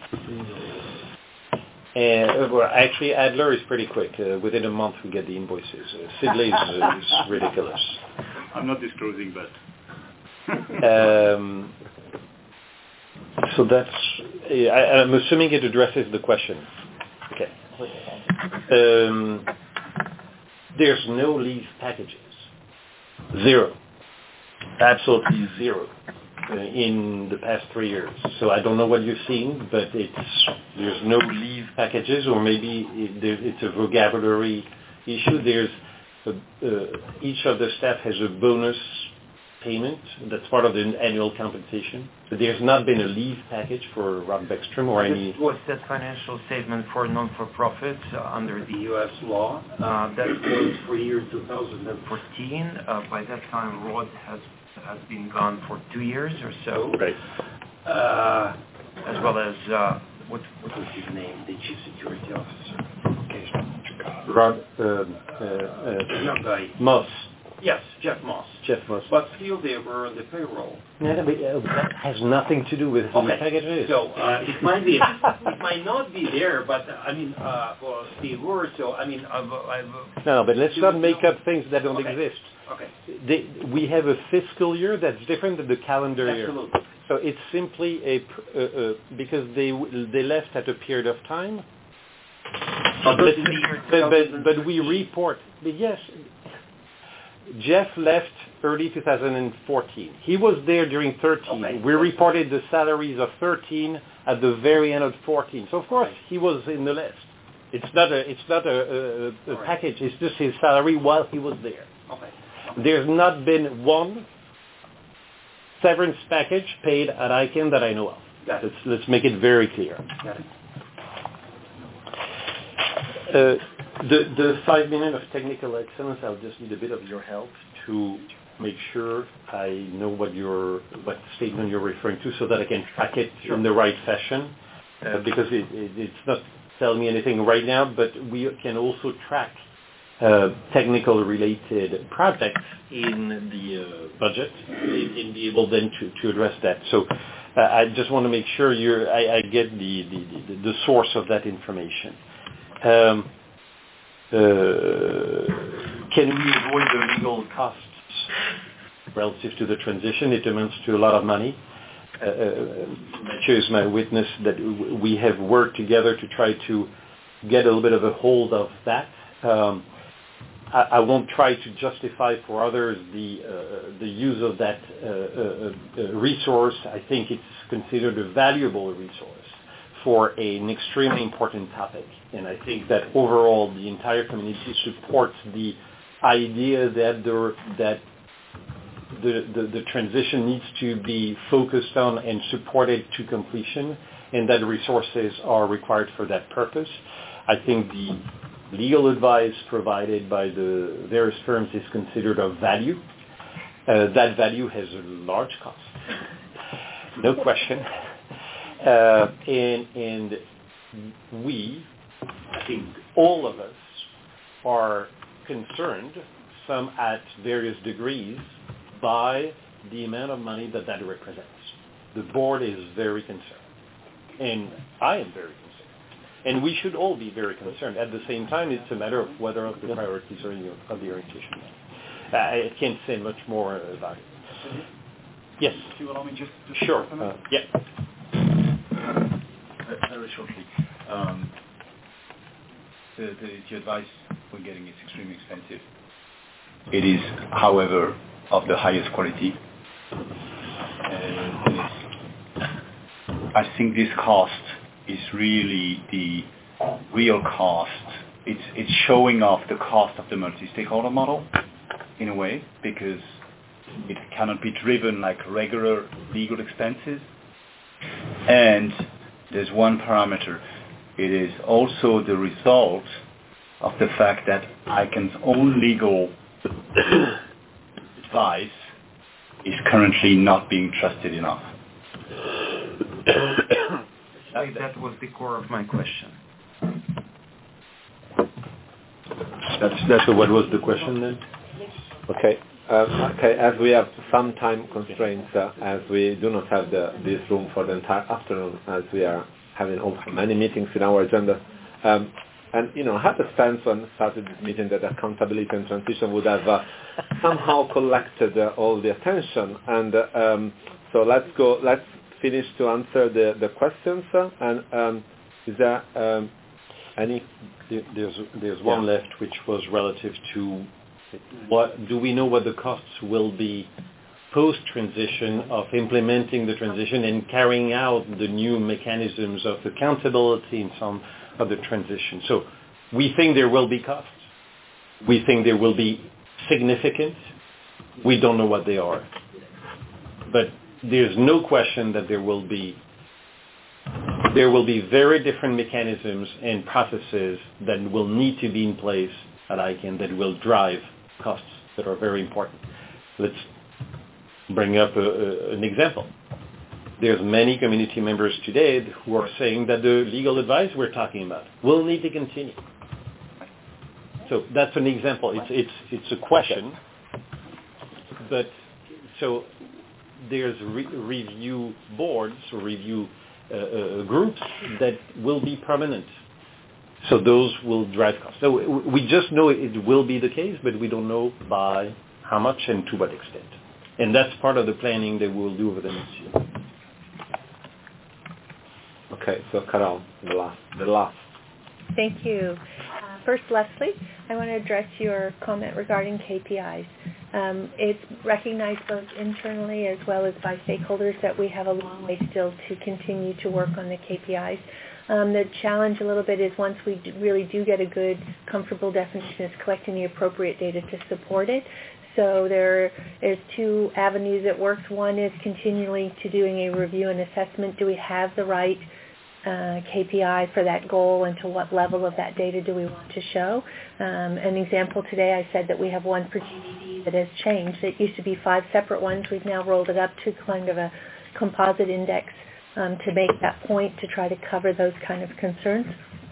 And well, actually, Adler is pretty quick. Uh, within a month, we get the invoices. Uh, Sidley is, uh, is ridiculous. I'm not disclosing that. um, so that's, I, I'm assuming it addresses the question. Okay. Um, there's no leave packages. Zero. Absolutely zero uh, in the past three years. So I don't know what you've seen, but it's there's no leave packages, or maybe it, there, it's a vocabulary issue. There's a, uh, each of the staff has a bonus payment that's part of the annual compensation. But there's not been a leave package for Rob Beckstrom or any... This was that financial statement for non-for-profit uh, under the U S law. Uh, that was for year two thousand fourteen. Uh, by that time, Rod has has been gone for two years or so. Right. Uh, as well as uh, what what was his name? The chief security officer. Rod, uh, uh, uh, Young guy. Moss. Yes, Jeff Moss. Jeff Moss. But still, they were on the payroll. No, no, but, uh, that has nothing to do with who the package is. So uh, it might be, it might not be there, but uh, I mean, uh, well, they were. So I mean, I've, I've, no, no, but let's not make up things that don't okay. exist. Okay. They, we have a fiscal year that's different than the calendar Absolutely. year. So it's simply a uh, uh, because they they left at a period of time. But, but, but, but, but we report. But yes. Jeff left early two thousand fourteen. He was there during thirteen. Okay. We reported the salaries of thirteen at the very end of fourteen. So of course he was in the list. It's not a it's not a, a, a package. It's just his salary while he was there. Okay. There's not been one severance package paid at I C A N that I know of. Got it. Let's let's make it very clear. Got it. Uh, The, the five minutes of technical excellence, I'll just need a bit of your help to make sure I know what your what statement you're referring to so that I can track it sure. in the right fashion. Uh, because it, it, it's not telling me anything right now, but we can also track uh, technical related projects in the uh, budget and, and be able then to, to address that. So uh, I just want to make sure you're, I, I get the, the, the, the source of that information. Um, Uh, can we avoid the legal costs relative to the transition? It amounts to a lot of money. Uh, Mathieu is my witness that we have worked together to try to get a little bit of a hold of that. Um, I, I won't try to justify for others the uh, the use of that uh, uh, uh, resource. I think it's considered a valuable resource for an extremely important topic. And I think that overall the entire community supports the idea that the, that the, the, the transition needs to be focused on and supported to completion, and that resources are required for that purpose. I think the legal advice provided by the various firms is considered of value. Uh, that value has a large cost, no question. Uh, and, and we, I think all of us, are concerned, some at various degrees, by the amount of money that that represents. The board is very concerned, and I am very concerned. And we should all be very concerned. At the same time, it's a matter of whether the priorities are in the, of the orientation. I can't say much more about it. Yes? Do you allow me just to Sure. Uh, yeah. Very shortly. Um, the, the, the advice we're getting is extremely expensive. It is, however, of the highest quality. And it's, I think this cost is really the real cost. It's, it's showing off the cost of the multi-stakeholder model, in a way, because it cannot be driven like regular legal expenses. And there's one parameter. It is also the result of the fact that I C A N's own legal advice is currently not being trusted enough. that, that was the core of my question. That's, that's what was the question then? Okay. Uh, okay, as we have some time constraints, uh, as we do not have the, this room for the entire afternoon, as we are having also many meetings in our agenda, um, and you know, I had a sense when I started this meeting that accountability and transition would have uh, somehow collected uh, all the attention, and uh, um, so let's go. Let's finish to answer the the questions. Uh, and um, is there um, any? There's there's one yeah. left, which was relative to. What do we know what the costs will be post-transition of implementing the transition and carrying out the new mechanisms of accountability in some of the transition? So we think there will be costs. We think there will be significant. We don't know what they are. But there's no question that there will be there will be very different mechanisms and processes that will need to be in place at I C A N that will drive costs that are very important. Let's bring up a, a, an example. there's many community members today who are saying that the legal advice we're talking about will need to continue. So that's an example. It's it's it's a question, but so there's re- review boards or review uh, uh, groups that will be permanent. So those will drive costs. So we just know it will be the case, but we don't know by how much and to what extent. And that's part of the planning that we'll do over the next year. Okay, so Carol, the last. The last. Thank you. Uh, first, Leslie, I want to address your comment regarding K P Is. Um, it's recognized both internally as well as by stakeholders that we have a long way still to continue to work on the K P Is. Um, the challenge a little bit is once we d- really do get a good, comfortable definition, is collecting the appropriate data to support it. So there is two avenues it works. One is continually to doing a review and assessment. Do we have the right uh, K P I for that goal, and to what level of that data do we want to show? Um, an example today, I said that we have one for G D P that has changed. It used to be five separate ones. We've now rolled it up to kind of a composite index um, to make that point, to try to cover those kind of concerns.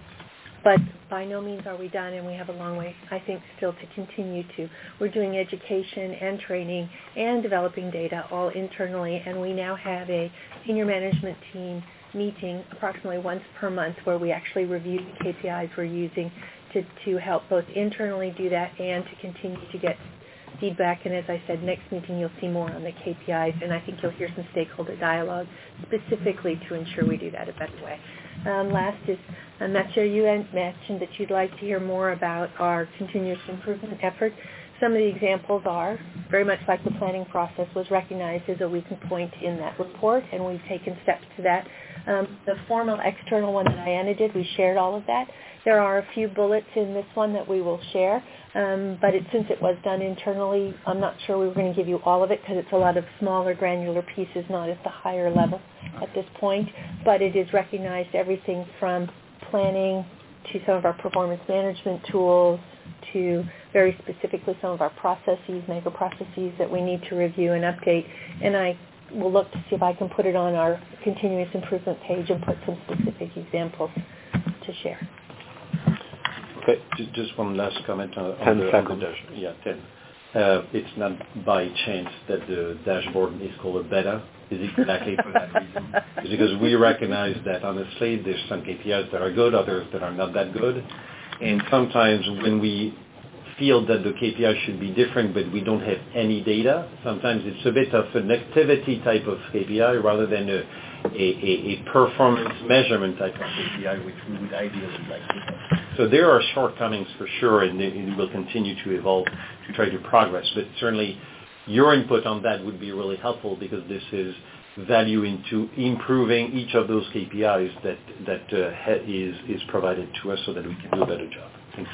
But by no means are we done, and we have a long way, I think, still to continue to. We're doing education and training and developing data all internally, and we now have a senior management team meeting approximately once per month where we actually review the K P Is we're using to, to help both internally do that and to continue to get feedback. And as I said, next meeting you'll see more on the K P Is, and I think you'll hear some stakeholder dialogue specifically to ensure we do that a better way. Um, last is, uh, Mathieu, you mentioned that you'd like to hear more about our continuous improvement effort. Some of the examples are, very much like the planning process was recognized as a weak point in that report, and we've taken steps to that. Um, the formal external one that Diana did, we shared all of that. There are a few bullets in this one that we will share, um, but it, since it was done internally, I'm not sure we were going to give you all of it because it's a lot of smaller granular pieces, not at the higher level at this point, but it is recognized everything from planning to some of our performance management tools to very specifically some of our processes, mega processes that we need to review and update, and I will look to see if I can put it on our continuous improvement page and put some specific examples to share. Okay, just one last comment on, on ten the, seconds. on the dash. Yeah, ten. Uh, it's not by chance that the dashboard is called a beta. Is exactly for that reason. It's because we recognize that honestly there's some K P Is that are good, others that are not that good. And sometimes when we feel that the K P I should be different but we don't have any data, sometimes it's a bit of an activity type of K P I rather than a, a, a, a performance measurement type of K P I, which we would ideally like to have. So there are shortcomings for sure, and it will continue to evolve to try to progress. But certainly your input on that would be really helpful because this is value into improving each of those K P Is that that uh, ha- is is provided to us so that we can do a better job. Thank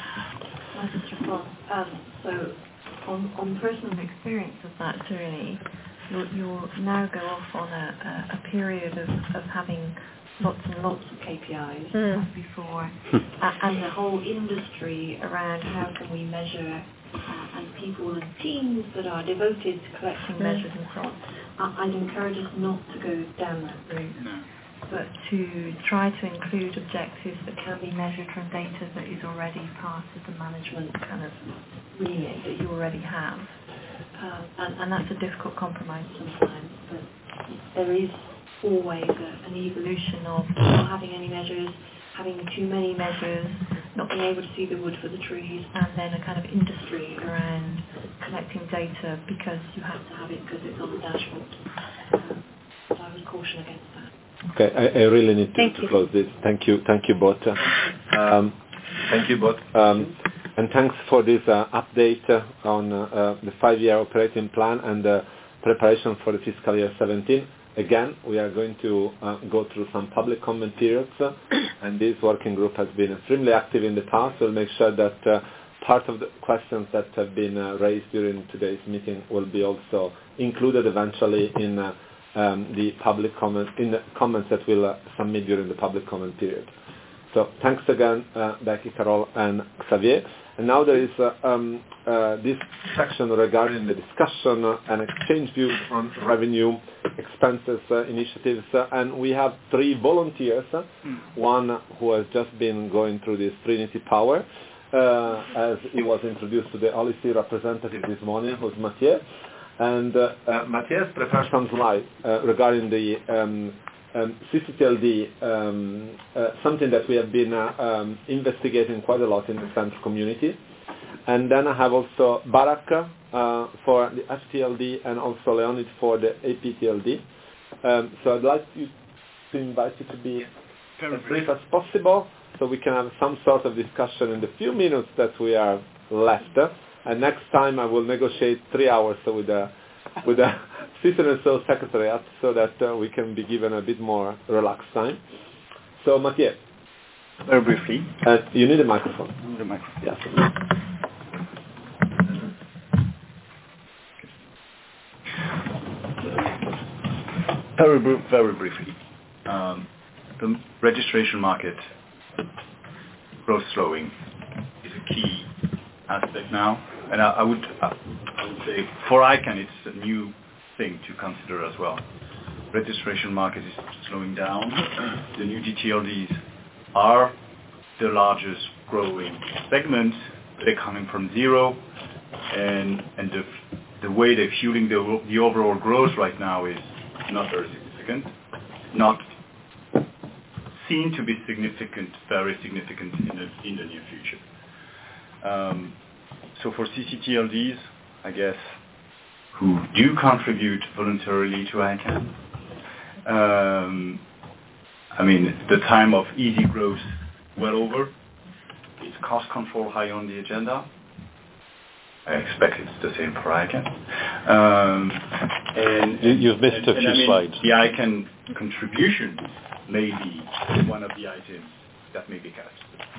you. Um, so on, on personal experience of that journey, you'll, you'll now go off on a, a, a period of, of having lots and lots of K P Is mm. as before, uh, and the whole industry around how can we measure, uh, and people and teams that are devoted to collecting mm. measures and so on. I, I'd encourage us not to go down that route, No. but to try to include objectives that can be measured from data that is already part of the management kind of remit that you already have. Um, and, and that's a difficult compromise sometimes, but there is always a, an evolution of not having any measures, having too many measures, not being able to see the wood for the trees, and then a kind of industry around collecting data because you have to have it because it's on the dashboard. Um, so I would caution against that. Okay, I, I really need to, to you. close this. Thank you, thank you both. Um, Thank you both. Um, and thanks for this uh, update uh, on uh, the five-year operating plan and the preparation for the fiscal year seventeen. Again, we are going to uh, go through some public comment periods, uh, and this working group has been extremely active in the past. We'll make sure that uh, part of the questions that have been uh, raised during today's meeting will be also included eventually in uh, um, the public comment, in the comments that we'll uh, submit during the public comment period. So thanks again, uh, Becky, Carol, and Xavier. And now there is uh, um, uh, this section regarding the discussion and exchange views on revenue, expenses, uh, initiatives, uh, and we have three volunteers. Mm. One who has just been going through this Trinity Power, uh, as he was introduced to the O L I C representative this morning, who's Mathieu. And uh, uh, Mathieu prepared some slides uh, regarding the um, um, C C T L D, um, uh, something that we have been uh, um, investigating quite a lot in the central community. And then I have also Barak uh, for the F T L D and also Leonid for the A P T L D. Um, so I'd like you to invite you to be as brief as possible so we can have some sort of discussion in the few minutes that we are left. And next time I will negotiate three hours with the with the Citizen and Soul Secretariat so that uh, we can be given a bit more relaxed time. So Mathieu. Very briefly. Uh, you need a microphone. I need a microphone. Yes. Very, br- very briefly. Um, the registration market growth slowing is a key aspect now. And I, I would I, I would say for ICANN it's a new thing to consider as well. Registration market is slowing down. The new G T L Ds are the largest growing segment. They're coming from zero, and and the the way they're fueling the the overall growth right now is not very significant, not seen to be significant, very significant in the in the near future. Um, So for C C T L Ds, I guess, who do contribute voluntarily to ICANN, um, I mean, the time of easy growth well over. Is cost control high on the agenda? I expect it's the same for ICANN. Um, and you, you've missed and, a and, few I mean, slides. The ICANN contribution may be one of the items that may be cut.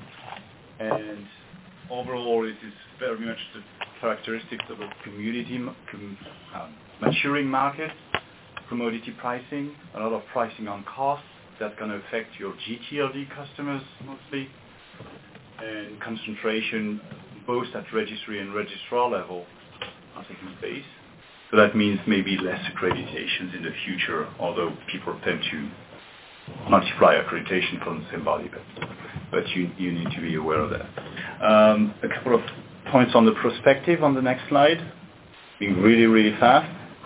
And overall, it is very much the characteristics of a community com, um, maturing market, commodity pricing, a lot of pricing on costs that's going to affect your G T L D customers mostly, and concentration both at registry and registrar level on second base. So that means maybe less accreditations in the future, although people tend to multiply accreditation from the same body, but, but you, you need to be aware of that. Um, a couple of points on the perspective on the next slide, being really, really fast.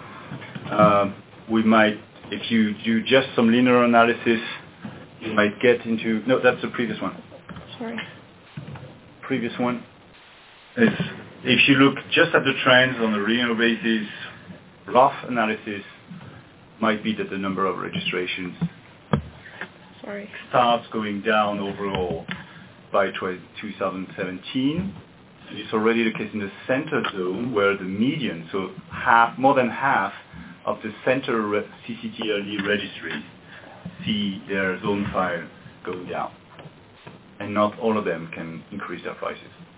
Um, we might, if you do just some linear analysis, you might get into, no, that's the previous one. Sorry. Previous one is, if you look just at the trends on a linear basis, rough analysis might be that the number of registrations Sorry. starts going down overall by two thousand seventeen. And it's already the case in the center zone where the median, so half, more than half of the center re- C C T L D registries see their zone file going down. And not all of them can increase their prices.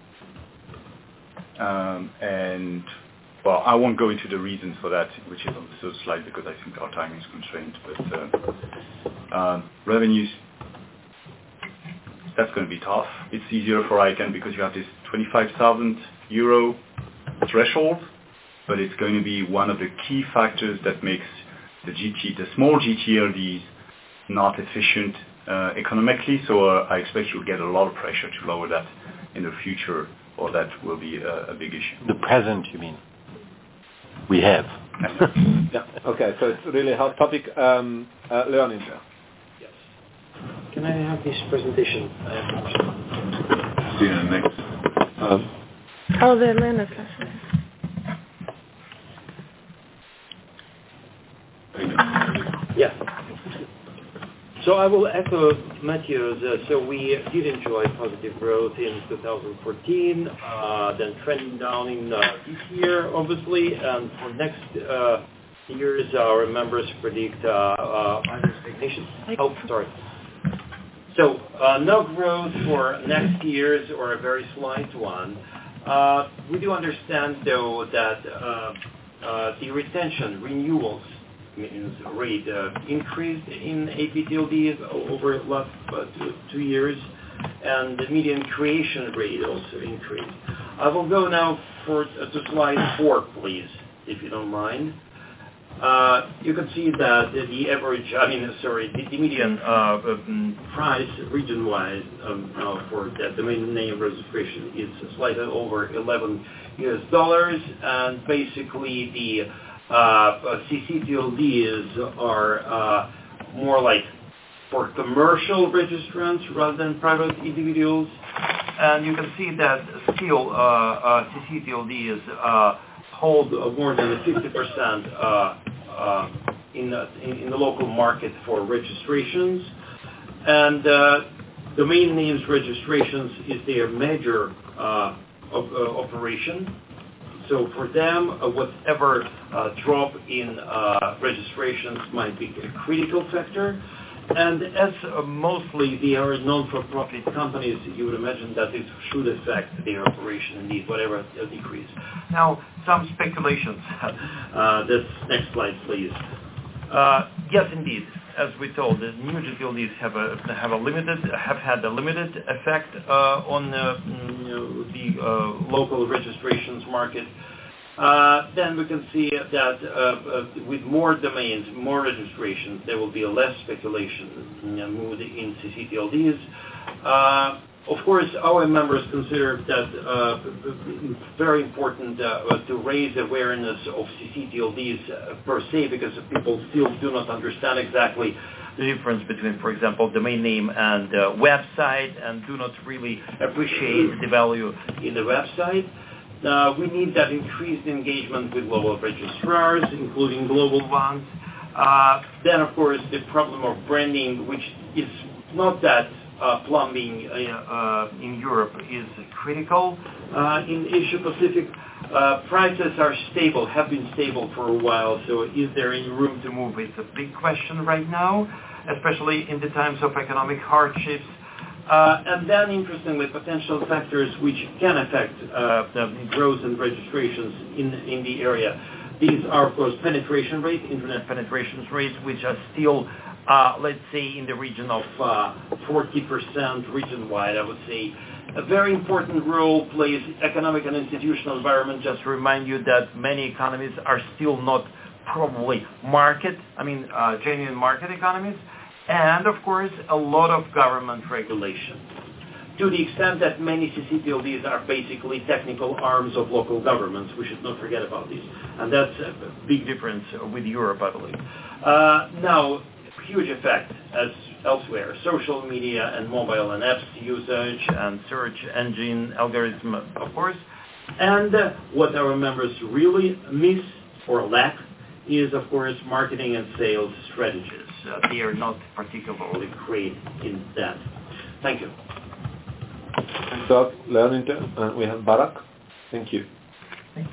Um, and, well, I won't go into the reasons for that, which is on the third slide, because I think our time is constrained. But uh, um, revenues, that's going to be tough. It's easier for ICANN because you have this twenty-five thousand euro threshold, but it's going to be one of the key factors that makes the G T, the small G T L Ds not efficient uh, economically. So uh, I expect you'll get a lot of pressure to lower that in the future, or that will be a, a big issue. The present, you mean? We have. Yeah. Okay. So it's really a hot topic. Um, uh, Leonid. Yes. Can I have this presentation? I have a question. See you next. Um, Oh, the Atlanta session. Yeah. So I will echo Matthew's. Uh, so we did enjoy positive growth in two thousand fourteen, uh, then trending down in uh, this year, obviously, and for next uh, years, our members predict uh, uh, stagnation. Oh, sorry. So uh, no growth for next year's, or a very slight one. Uh, we do understand, though, that uh, uh, the retention renewals means rate uh, increased in A P T L D over the last uh, two, two years, and the median creation rate also increased. I will go now forward to slide four, please, if you don't mind. Uh, you can see that the average, I mean, sorry, the, the median uh, um, price region-wise um, uh, for the domain name registration is slightly over eleven U S dollars, and basically the uh, C C T L Ds are uh, more like for commercial registrants rather than private individuals, and you can see that still uh, uh, C C T L Ds uh, hold uh, more than fifty percent uh, uh, in, the, in, in the local market for registrations. And uh, domain names registrations is their major uh, op- uh, operation. So for them, uh, whatever uh, drop in uh, registrations might be a critical factor. And as uh, mostly they are non-for-profit companies, you would imagine that it should affect their operation indeed, whatever uh, decrease. Now, some speculations. uh, this next slide, please. Uh, yes, indeed. As we told, the new G T L Ds have a have a limited have had a limited effect uh, on uh, you know, the uh, local registrations market. Uh, then we can see that uh, uh, with more domains, more registrations, there will be a less speculation you know, mood in C C T L Ds. Uh, of course, our members consider that uh, very important uh, to raise awareness of C C T L Ds uh, per se, because people still do not understand exactly the difference between, for example, domain name and uh, website, and do not really appreciate the value in the website. Uh, we need that increased engagement with global registrars, including global ones. Uh, then, of course, the problem of branding, which is not that uh, plumbing uh, uh, in Europe, is critical. Uh, in Asia Pacific, uh, prices are stable, have been stable for a while, so is there any room to move? It's a big question right now, especially in the times of economic hardships. Uh, and then, interestingly, potential factors which can affect uh, the growth and registrations in, in the area. These are, of course, penetration rate, internet penetration rates, which are still, uh, let's say, in the region of uh, forty percent region-wide, I would say. A very important role plays economic and institutional environment. Just to remind you that many economies are still not probably market, I mean, uh, genuine market economies. And, of course, a lot of government regulation, to the extent that many C C T L Ds are basically technical arms of local governments. We should not forget about this. And that's a big difference with Europe, I believe. Uh, now, huge effect, as elsewhere, social media and mobile and apps usage and search engine algorithm, of course. And uh, what our members really miss or lack is, of course, marketing and sales strategies. Uh, they are not particularly great in that. Thank you. Thanks a lot, Leonid. Uh, we have Barak. Thank you. Thank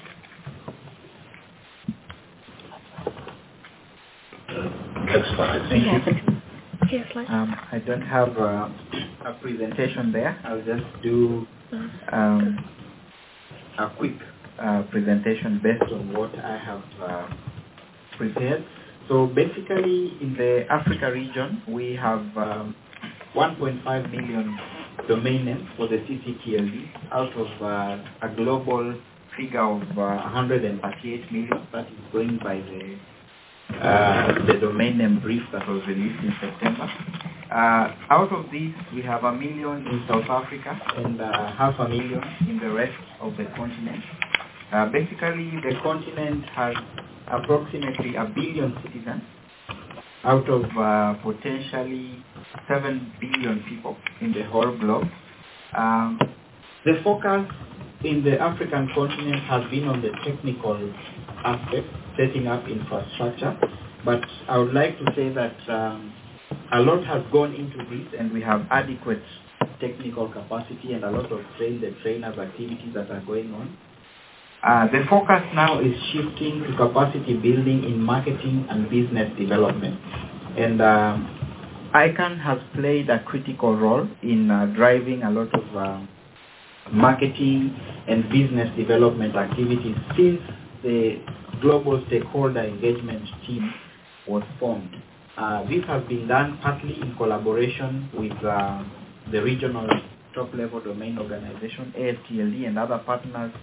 you. Next slide. Thank you. Um, I don't have uh, a presentation there. I'll just do um, a quick uh, presentation based on what I have uh, prepared. So basically, in the Africa region, we have um, one point five million domain names for the C C T L D out of uh, a global figure of uh, one hundred thirty-eight million. That is going by the uh, the domain name brief that was released in September. Uh, out of these, we have a million in South Africa and uh, half a million in the rest of the continent. Uh, basically, the continent has approximately a billion citizens out of uh, potentially seven billion people in the whole globe. Um, the focus in the African continent has been on the technical aspect, setting up infrastructure, but I would like to say that um, a lot has gone into this, and we have adequate technical capacity and a lot of train-the-trainers activities that are going on. Uh, the focus now is shifting to capacity building in marketing and business development. And um, ICANN has played a critical role in uh, driving a lot of uh, marketing and business development activities since the global stakeholder engagement team was formed. Uh, this has been done partly in collaboration with uh, the regional top-level domain organization, A S T L D, and other partners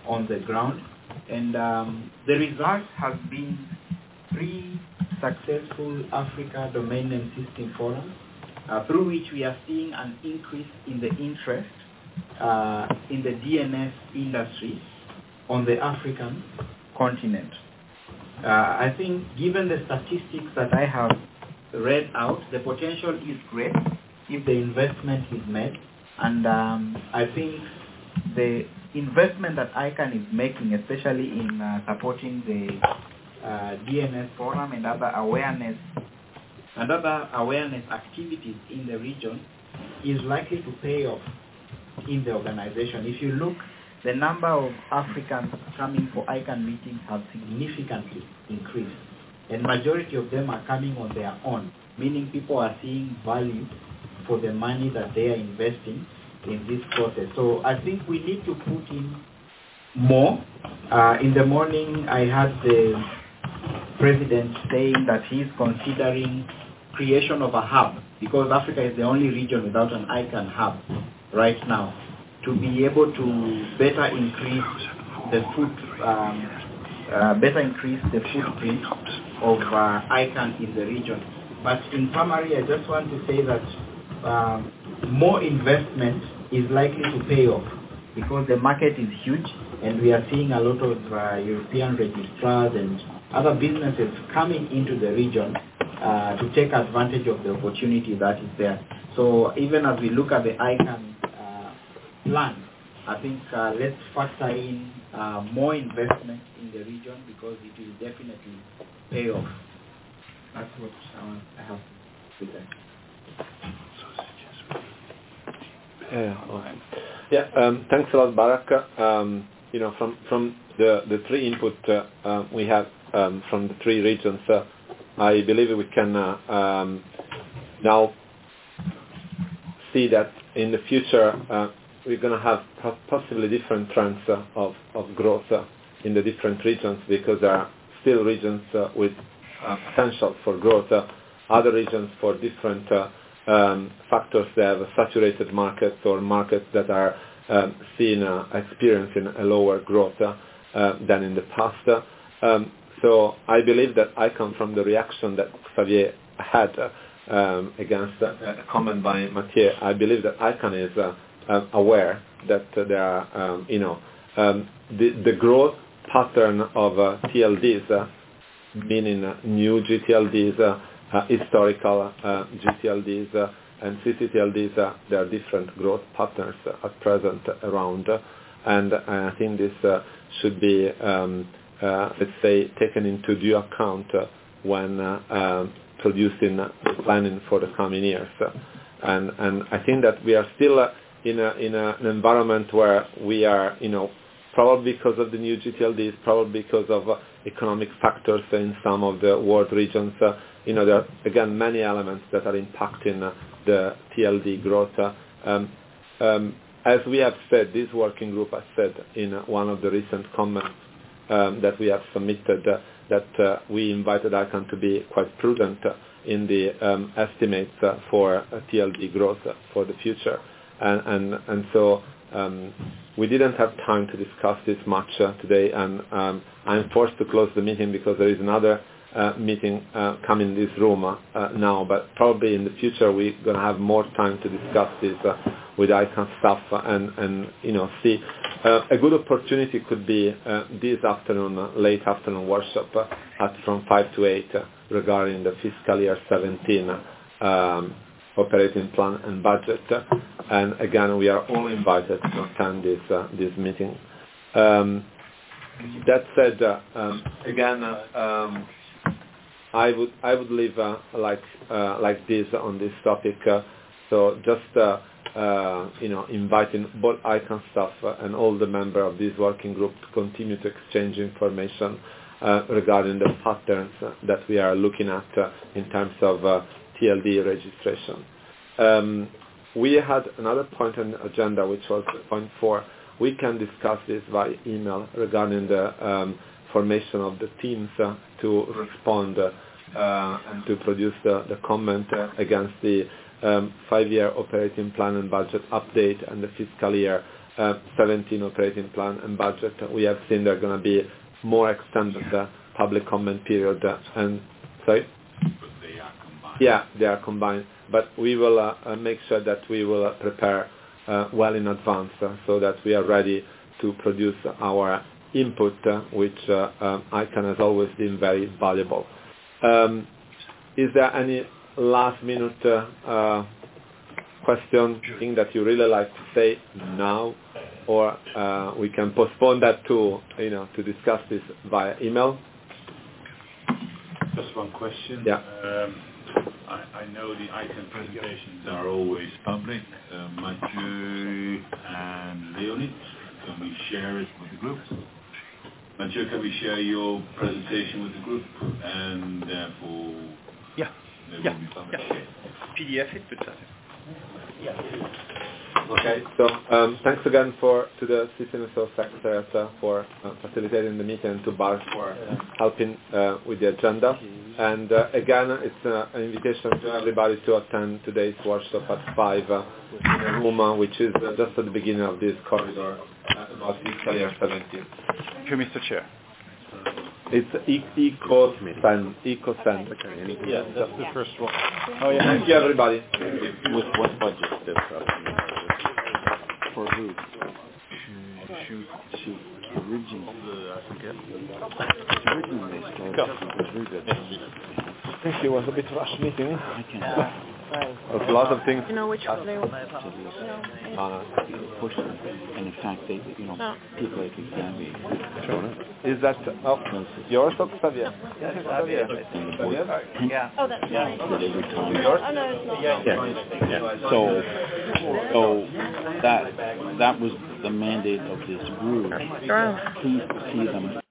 on the ground. And um, the result has been three successful Africa Domain Name System forums, uh, through which we are seeing an increase in the interest uh, in the D N S industry on the African continent. Uh, I think given the statistics that I have read out, the potential is great if the investment is made. And um, I think the investment that ICANN is making, especially in uh, supporting the uh, D N S forum and other awareness and other awareness activities in the region, is likely to pay off in the organization. If you look, the number of Africans coming for ICANN meetings have significantly increased, and majority of them are coming on their own, meaning people are seeing value for the money that they are investing in this process. So I think we need to put in more. Uh, in the morning, I had the president saying that he's considering creation of a hub, because Africa is the only region without an ICANN hub right now, to be able to better increase the foot, um, uh, better increase the footprint of uh, ICANN in the region. But in summary, I just want to say that um, more investment is likely to pay off, because the market is huge, and we are seeing a lot of uh, European registrars and other businesses coming into the region uh, to take advantage of the opportunity that is there. So even as we look at the ICANN uh, plan, I think uh, let's factor in uh, more investment in the region, because it will definitely pay off. That's what uh, I have to say. Yeah, okay. yeah um, thanks a lot, Barak. Um, you know, from, from the, the three input uh, uh, we have um, from the three regions, uh, I believe we can uh, um, now see that in the future uh, we're going to have possibly different trends uh, of, of growth uh, in the different regions, because there are still regions uh, with uh, potential for growth, uh, other regions for different uh, um, factors. They have saturated markets or markets that are um, seen uh, experiencing a lower growth uh, uh, than in the past. Uh, um, so I believe that I come from the reaction that Xavier had uh, um, against uh, a comment by Mathieu. I believe that ICANN is uh, uh, aware that uh, there are, um, you know, um, the, the growth pattern of uh, T L Ds, uh, meaning uh, new G T L Ds, uh, uh, historical uh, G T L Ds, uh, and C C T L Ds, uh, there are different growth patterns uh, at present around, uh, and uh, I think this uh, should be, um, uh, let's say, taken into due account uh, when uh, uh, producing uh, planning for the coming years. Uh, and and I think that we are still uh, in a, in a, an environment where we are, you know, probably because of the new G T L Ds, probably because of uh, economic factors in some of the world regions. Uh, you know, there are, again, many elements that are impacting uh, the T L D growth. Uh, um, um, as we have said, this working group has said in uh, one of the recent comments um, that we have submitted uh, that uh, we invited ICANN to be quite prudent uh, in the um, estimates uh, for uh, T L D growth uh, for the future. And, and, and so um, we didn't have time to discuss this much uh, today, and um, I'm forced to close the meeting because there is another uh, meeting uh, coming in this room uh, uh, now, but probably in the future we're going to have more time to discuss this uh, with ICANN staff and, and you know, see. Uh, a good opportunity could be uh, this afternoon, uh, late afternoon workshop uh, at from five to eight uh, regarding the fiscal year seventeen um, operating plan and budget. Uh, and again, we are all invited to attend this uh, this meeting. Um, that said, uh, um, again, uh, um, I would I would leave uh, like uh, like this on this topic. Uh, so just uh, uh, you know, inviting both ICANN staff uh, and all the members of this working group to continue to exchange information uh, regarding the patterns uh, that we are looking at uh, in terms of uh, T L D registration. Um, we had another point on the agenda, which was point four. We can discuss this by email regarding the um, formation of the teams uh, to respond uh, uh, and to produce the, the comment uh, against the um, five-year operating plan and budget update and the fiscal year uh, seventeen operating plan and budget. We have seen there are going to be more extended uh, public comment period. Uh, and sorry? They are combined. Yeah, they are combined. But we will uh, uh, make sure that we will uh, prepare uh, well in advance uh, so that we are ready to produce our input, uh, which uh, um, ICANN has always been very valuable. Um, is there any last minute uh, uh, question, thing that you really like to say now, or uh, we can postpone that to, you know, to discuss this via email? Just one question. Yeah. Um, I, I know the ICANN presentations are always public. Uh, Mathieu and Leonie, can we share it with the group? Mathieu, can we share your presentation with the group? And therefore, yeah, they yeah, will be public. yeah. P D F it, tout à fait. Okay, so um, thanks again for to the System Secretariat uh, for uh, facilitating the meeting, and to Bart for uh, helping uh, with the agenda. And uh, again, it's uh, an invitation to everybody to attend today's workshop at five uh, in a room uh, which is uh, just at the beginning of this corridor uh, about fiscal year seventeen. Thank you, Mister Chair. It's e- EcoSend. EcoSend. Yeah, that's the first one. Oh yeah, thank you everybody. With what budget? This, uh, for who? Shoot, shoot. Originally, originally started. I think it was a bit rushed meeting. I can. There's a lot of things. You know which one they were? No, no. Push them. And in fact, they, you know, No. people like Xavier. Sure. Is that oh, yours or Xavier? Yes, Xavier. Yeah. Oh, that's yeah. nice. That every time. Yours? Oh, no, it's not. Yeah. yeah. So, so that that was the mandate of this group. Strong. Please see them